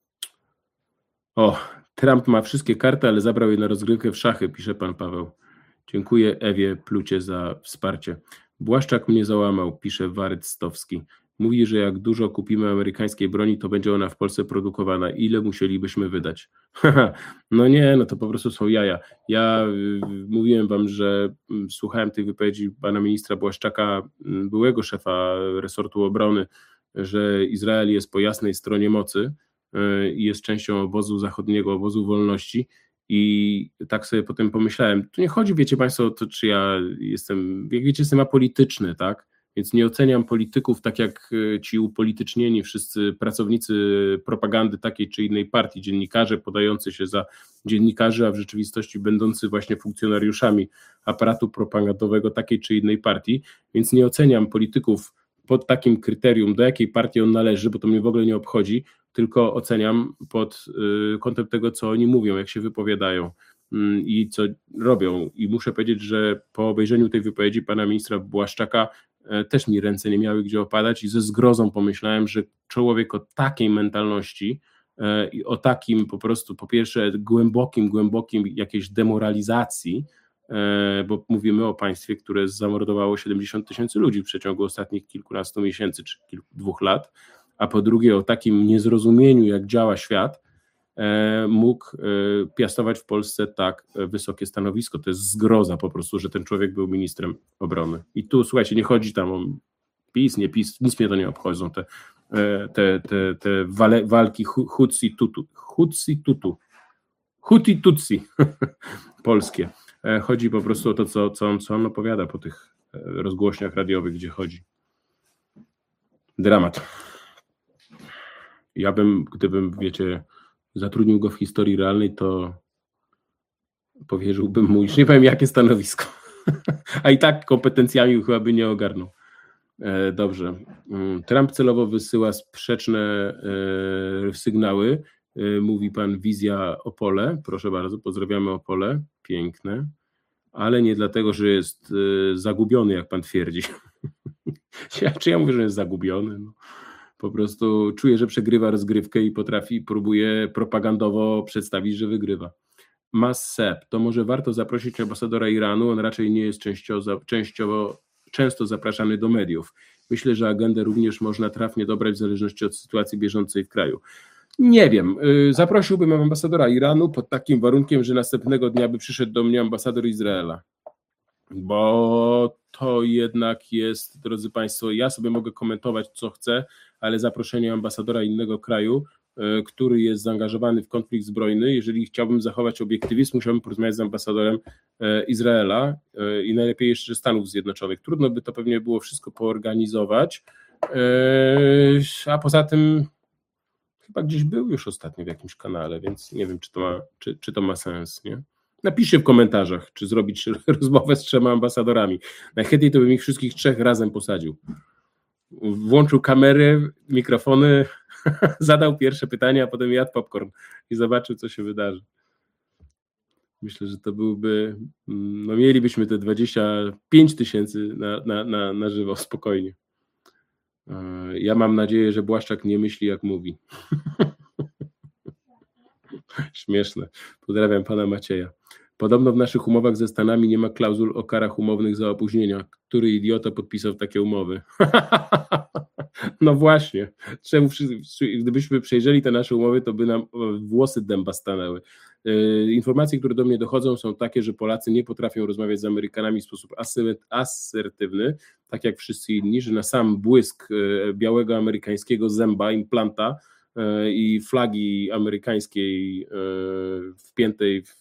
O, Trump ma wszystkie karty, ale zabrał je na rozgrywkę w szachy, pisze pan Paweł. Dziękuję Ewie Plucie za wsparcie. Błaszczak mnie załamał, pisze Waryt Stowski. Mówi, że jak dużo kupimy amerykańskiej broni, to będzie ona w Polsce produkowana. Ile musielibyśmy wydać? No nie, no to po prostu są jaja. Ja y, mówiłem wam, że y, słuchałem tej wypowiedzi pana ministra Błaszczaka, y, byłego szefa resortu obrony, że Izrael jest po jasnej stronie mocy i jest częścią obozu zachodniego, obozu wolności i tak sobie potem pomyślałem, tu nie chodzi, wiecie państwo, o to, czy ja jestem, jak wiecie, jestem apolityczny, tak, więc nie oceniam polityków tak jak ci upolitycznieni wszyscy pracownicy propagandy takiej czy innej partii, dziennikarze podający się za dziennikarzy, a w rzeczywistości będący właśnie funkcjonariuszami aparatu propagandowego takiej czy innej partii, więc nie oceniam polityków pod takim kryterium, do jakiej partii on należy, bo to mnie w ogóle nie obchodzi, tylko oceniam pod y, kątem tego, co oni mówią, jak się wypowiadają y, i co robią. I muszę powiedzieć, że po obejrzeniu tej wypowiedzi pana ministra Błaszczaka y, też mi ręce nie miały gdzie opadać i ze zgrozą pomyślałem, że człowiek o takiej mentalności y, i o takim po prostu, po pierwsze głębokim, głębokim jakiejś demoralizacji, bo mówimy o państwie, które zamordowało siedemdziesiąt tysięcy ludzi w przeciągu ostatnich kilkunastu miesięcy czy kilku, dwóch lat, a po drugie o takim niezrozumieniu, jak działa świat, mógł piastować w Polsce tak wysokie stanowisko. To jest zgroza po prostu, że ten człowiek był ministrem obrony. I tu, słuchajcie, nie chodzi tam o PiS, nie PiS, nic mnie to nie obchodzą, te, te, te, te wale, walki Hutsi Tutu, Hutsi Tutu, Huti Tutsi polskie. Chodzi po prostu o to, co, co, on, co on opowiada po tych rozgłośniach radiowych, gdzie chodzi. Dramat. Ja bym, gdybym, wiecie, zatrudnił go w historii realnej, to powierzyłbym mu, już nie powiem jakie stanowisko, a i tak kompetencjami chyba by nie ogarnął. E, dobrze. Trump celowo wysyła sprzeczne e, sygnały, e, mówi pan Wizja Opole, proszę bardzo, pozdrawiamy Opole, piękne, ale nie dlatego, że jest e, zagubiony, jak pan twierdzi. Czy ja mówię, że jest zagubiony? No. Po prostu czuje, że przegrywa rozgrywkę i potrafi, próbuje propagandowo przedstawić, że wygrywa. Massep, to może warto zaprosić ambasadora Iranu, on raczej nie jest częściowo, częściowo, często zapraszany do mediów. Myślę, że agendę również można trafnie dobrać w zależności od sytuacji bieżącej w kraju. Nie wiem, zaprosiłbym ambasadora Iranu pod takim warunkiem, że następnego dnia by przyszedł do mnie ambasador Izraela. Bo to jednak jest, drodzy państwo, ja sobie mogę komentować co chcę, ale zaproszenie ambasadora innego kraju, który jest zaangażowany w konflikt zbrojny, jeżeli chciałbym zachować obiektywizm, musiałbym porozmawiać z ambasadorem Izraela i najlepiej jeszcze Stanów Zjednoczonych. Trudno by to pewnie było wszystko poorganizować, a poza tym chyba gdzieś był już ostatnio w jakimś kanale, więc nie wiem, czy to ma, czy, czy to ma sens, nie? Napiszcie w komentarzach, czy zrobić rozmowę z trzema ambasadorami. Najchętniej to bym ich wszystkich trzech razem posadził. Włączył kamery, mikrofony, zadał pierwsze pytania, a potem jadł popcorn i zobaczył, co się wydarzy. Myślę, że to byłby, no mielibyśmy te dwadzieścia pięć tysięcy na, na, na, na żywo, spokojnie. Ja mam nadzieję, że Błaszczak nie myśli, jak mówi. Śmieszne. Pozdrawiam pana Macieja. Podobno w naszych umowach ze Stanami nie ma klauzul o karach umownych za opóźnienia. Który idiota podpisał takie umowy? No właśnie. Czemu, gdybyśmy przejrzeli te nasze umowy, to by nam włosy dęba stanęły. Informacje, które do mnie dochodzą, są takie, że Polacy nie potrafią rozmawiać z Amerykanami w sposób asertywny, tak jak wszyscy inni, że na sam błysk białego amerykańskiego zęba, implanta i flagi amerykańskiej wpiętej w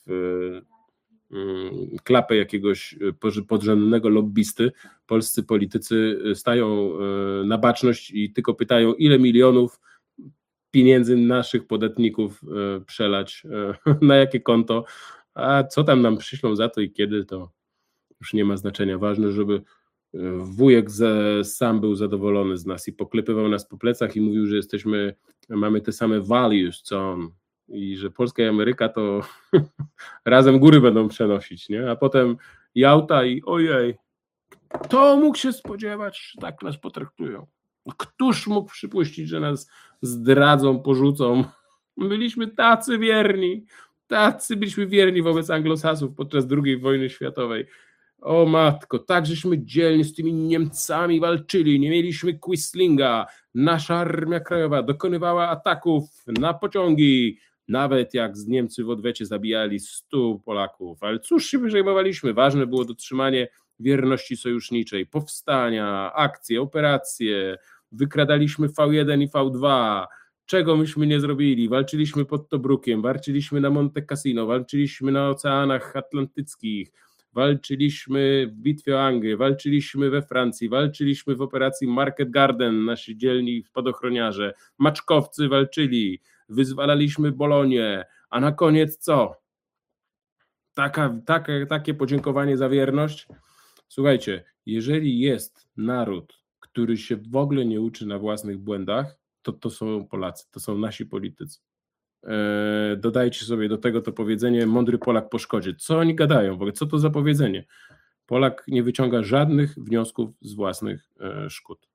klapę jakiegoś podrzędnego lobbysty, polscy politycy stają na baczność i tylko pytają, ile milionów pieniędzy naszych podatników przelać, na jakie konto, a co tam nam przyślą za to i kiedy, to już nie ma znaczenia. Ważne, żeby wujek ze, sam był zadowolony z nas i poklepywał nas po plecach i mówił, że jesteśmy, mamy te same values, co on, i że Polska i Ameryka to razem góry będą przenosić, nie? A potem Jałta i ojej, kto mógł się spodziewać, że tak nas potraktują? Któż mógł przypuścić, że nas zdradzą, porzucą? Byliśmy tacy wierni, tacy byliśmy wierni wobec Anglosasów podczas drugiej wojny światowej. O matko, tak żeśmy dzielnie z tymi Niemcami walczyli, nie mieliśmy Quislinga, nasza Armia Krajowa dokonywała ataków na pociągi, nawet jak z Niemcy w odwecie zabijali stu Polaków, ale cóż się przejmowaliśmy, ważne było dotrzymanie wierności sojuszniczej, powstania, akcje, operacje, wykradaliśmy V jeden i V dwa, czego myśmy nie zrobili, walczyliśmy pod Tobrukiem, walczyliśmy na Monte Cassino, walczyliśmy na Oceanach Atlantyckich, walczyliśmy w bitwie o Anglię, walczyliśmy we Francji, walczyliśmy w operacji Market Garden, nasi dzielni spadochroniarze, maczkowcy walczyli, wyzwalaliśmy Bolonię, a na koniec co? Taka, takie, takie podziękowanie za wierność? Słuchajcie, jeżeli jest naród, który się w ogóle nie uczy na własnych błędach, to to są Polacy, to są nasi politycy. Eee, dodajcie sobie do tego to powiedzenie mądry Polak po szkodzie. Co oni gadają w ogóle? Co to za powiedzenie? Polak nie wyciąga żadnych wniosków z własnych e, szkód.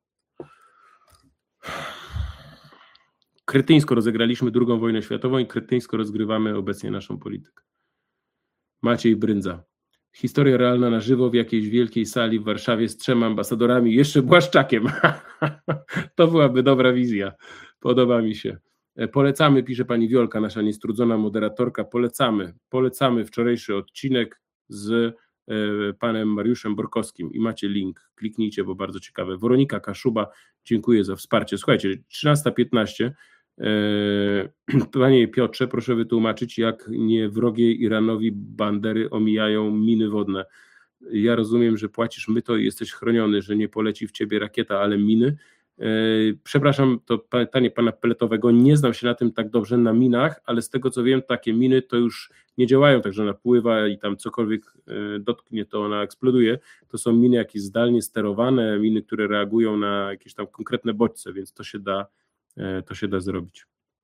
Kretyńsko rozegraliśmy drugą wojnę światową i kretyńsko rozgrywamy obecnie naszą politykę. Maciej Bryndza. Historia realna na żywo w jakiejś wielkiej sali w Warszawie z trzema ambasadorami, jeszcze Błaszczakiem. To byłaby dobra wizja. Podoba mi się. Polecamy, pisze pani Wiolka, nasza niestrudzona moderatorka, polecamy, polecamy wczorajszy odcinek z e, panem Mariuszem Borkowskim i macie link, kliknijcie, bo bardzo ciekawe. Weronika Kaszuba, dziękuję za wsparcie. Słuchajcie, trzynasta piętnaście. Panie Piotrze, proszę wytłumaczyć, jak nie wrogie Iranowi bandery omijają miny wodne. Ja rozumiem, że płacisz myto i jesteś chroniony, że nie poleci w ciebie rakieta, ale miny. Przepraszam, to pytanie pana Peletowego, nie znam się na tym tak dobrze, na minach, ale z tego co wiem, takie miny to już nie działają tak, że ona pływa i tam cokolwiek dotknie, to ona eksploduje. To są miny jakieś zdalnie sterowane, miny, które reagują na jakieś tam konkretne bodźce, więc to się da to się da zrobić.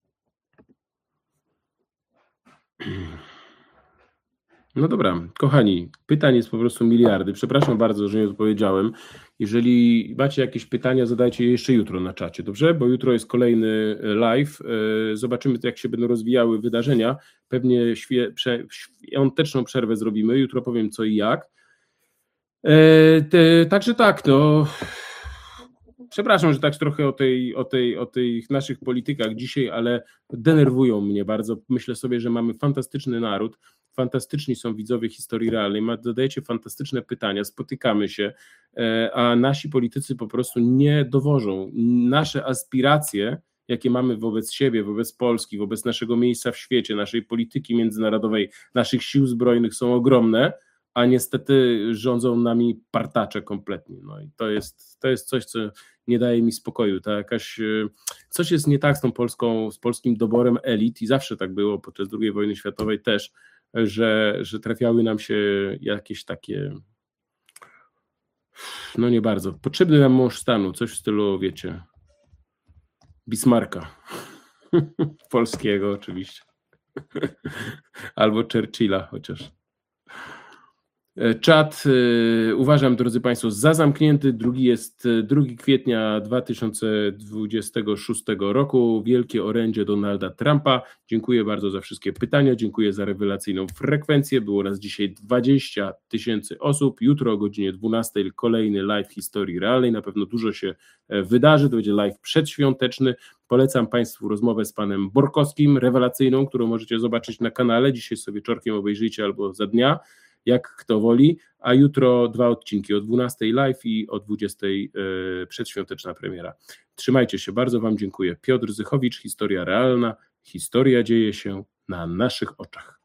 No dobra, kochani, pytań jest po prostu miliardy. Przepraszam bardzo, że nie odpowiedziałem. Jeżeli macie jakieś pytania, zadajcie je jeszcze jutro na czacie, dobrze? Bo jutro jest kolejny live. Zobaczymy, jak się będą rozwijały wydarzenia. Pewnie świe- prze- świąteczną przerwę zrobimy. Jutro powiem co i jak. E, te, także tak, no... Przepraszam, że tak trochę o tej, o, tej, o tych naszych politykach dzisiaj, ale denerwują mnie bardzo. Myślę sobie, że mamy fantastyczny naród, fantastyczni są widzowie historii realnej, zadajecie fantastyczne pytania, spotykamy się, a nasi politycy po prostu nie dowożą. Nasze aspiracje, jakie mamy wobec siebie, wobec Polski, wobec naszego miejsca w świecie, naszej polityki międzynarodowej, naszych sił zbrojnych są ogromne, a niestety rządzą nami partacze kompletnie. No i to jest, to jest coś, co nie daje mi spokoju. Ta jakaś, coś jest nie tak z tą Polską, z polskim doborem elit i zawsze tak było podczas drugiej wojny światowej też, że, że trafiały nam się jakieś takie, no nie bardzo. Potrzebny nam mąż stanu, coś w stylu, wiecie, Bismarcka. Polskiego oczywiście. Albo Churchilla chociaż. Czat y, uważam, drodzy Państwo, za zamknięty. Drugi jest drugiego kwietnia dwa tysiące dwudziestego szóstego roku. Wielkie orędzie Donalda Trumpa. Dziękuję bardzo za wszystkie pytania. Dziękuję za rewelacyjną frekwencję. Było nas dzisiaj dwadzieścia tysięcy osób. Jutro o godzinie dwunastej kolejny live historii realnej. Na pewno dużo się wydarzy. To będzie live przedświąteczny. Polecam Państwu rozmowę z panem Borkowskim, rewelacyjną, którą możecie zobaczyć na kanale. Dzisiaj sobie wieczorkiem obejrzyjcie albo za dnia, jak kto woli, a jutro dwa odcinki, o dwunastej live i o dwudziestej yy, przedświąteczna premiera. Trzymajcie się, bardzo Wam dziękuję. Piotr Zychowicz, Historia Realna. Historia dzieje się na naszych oczach.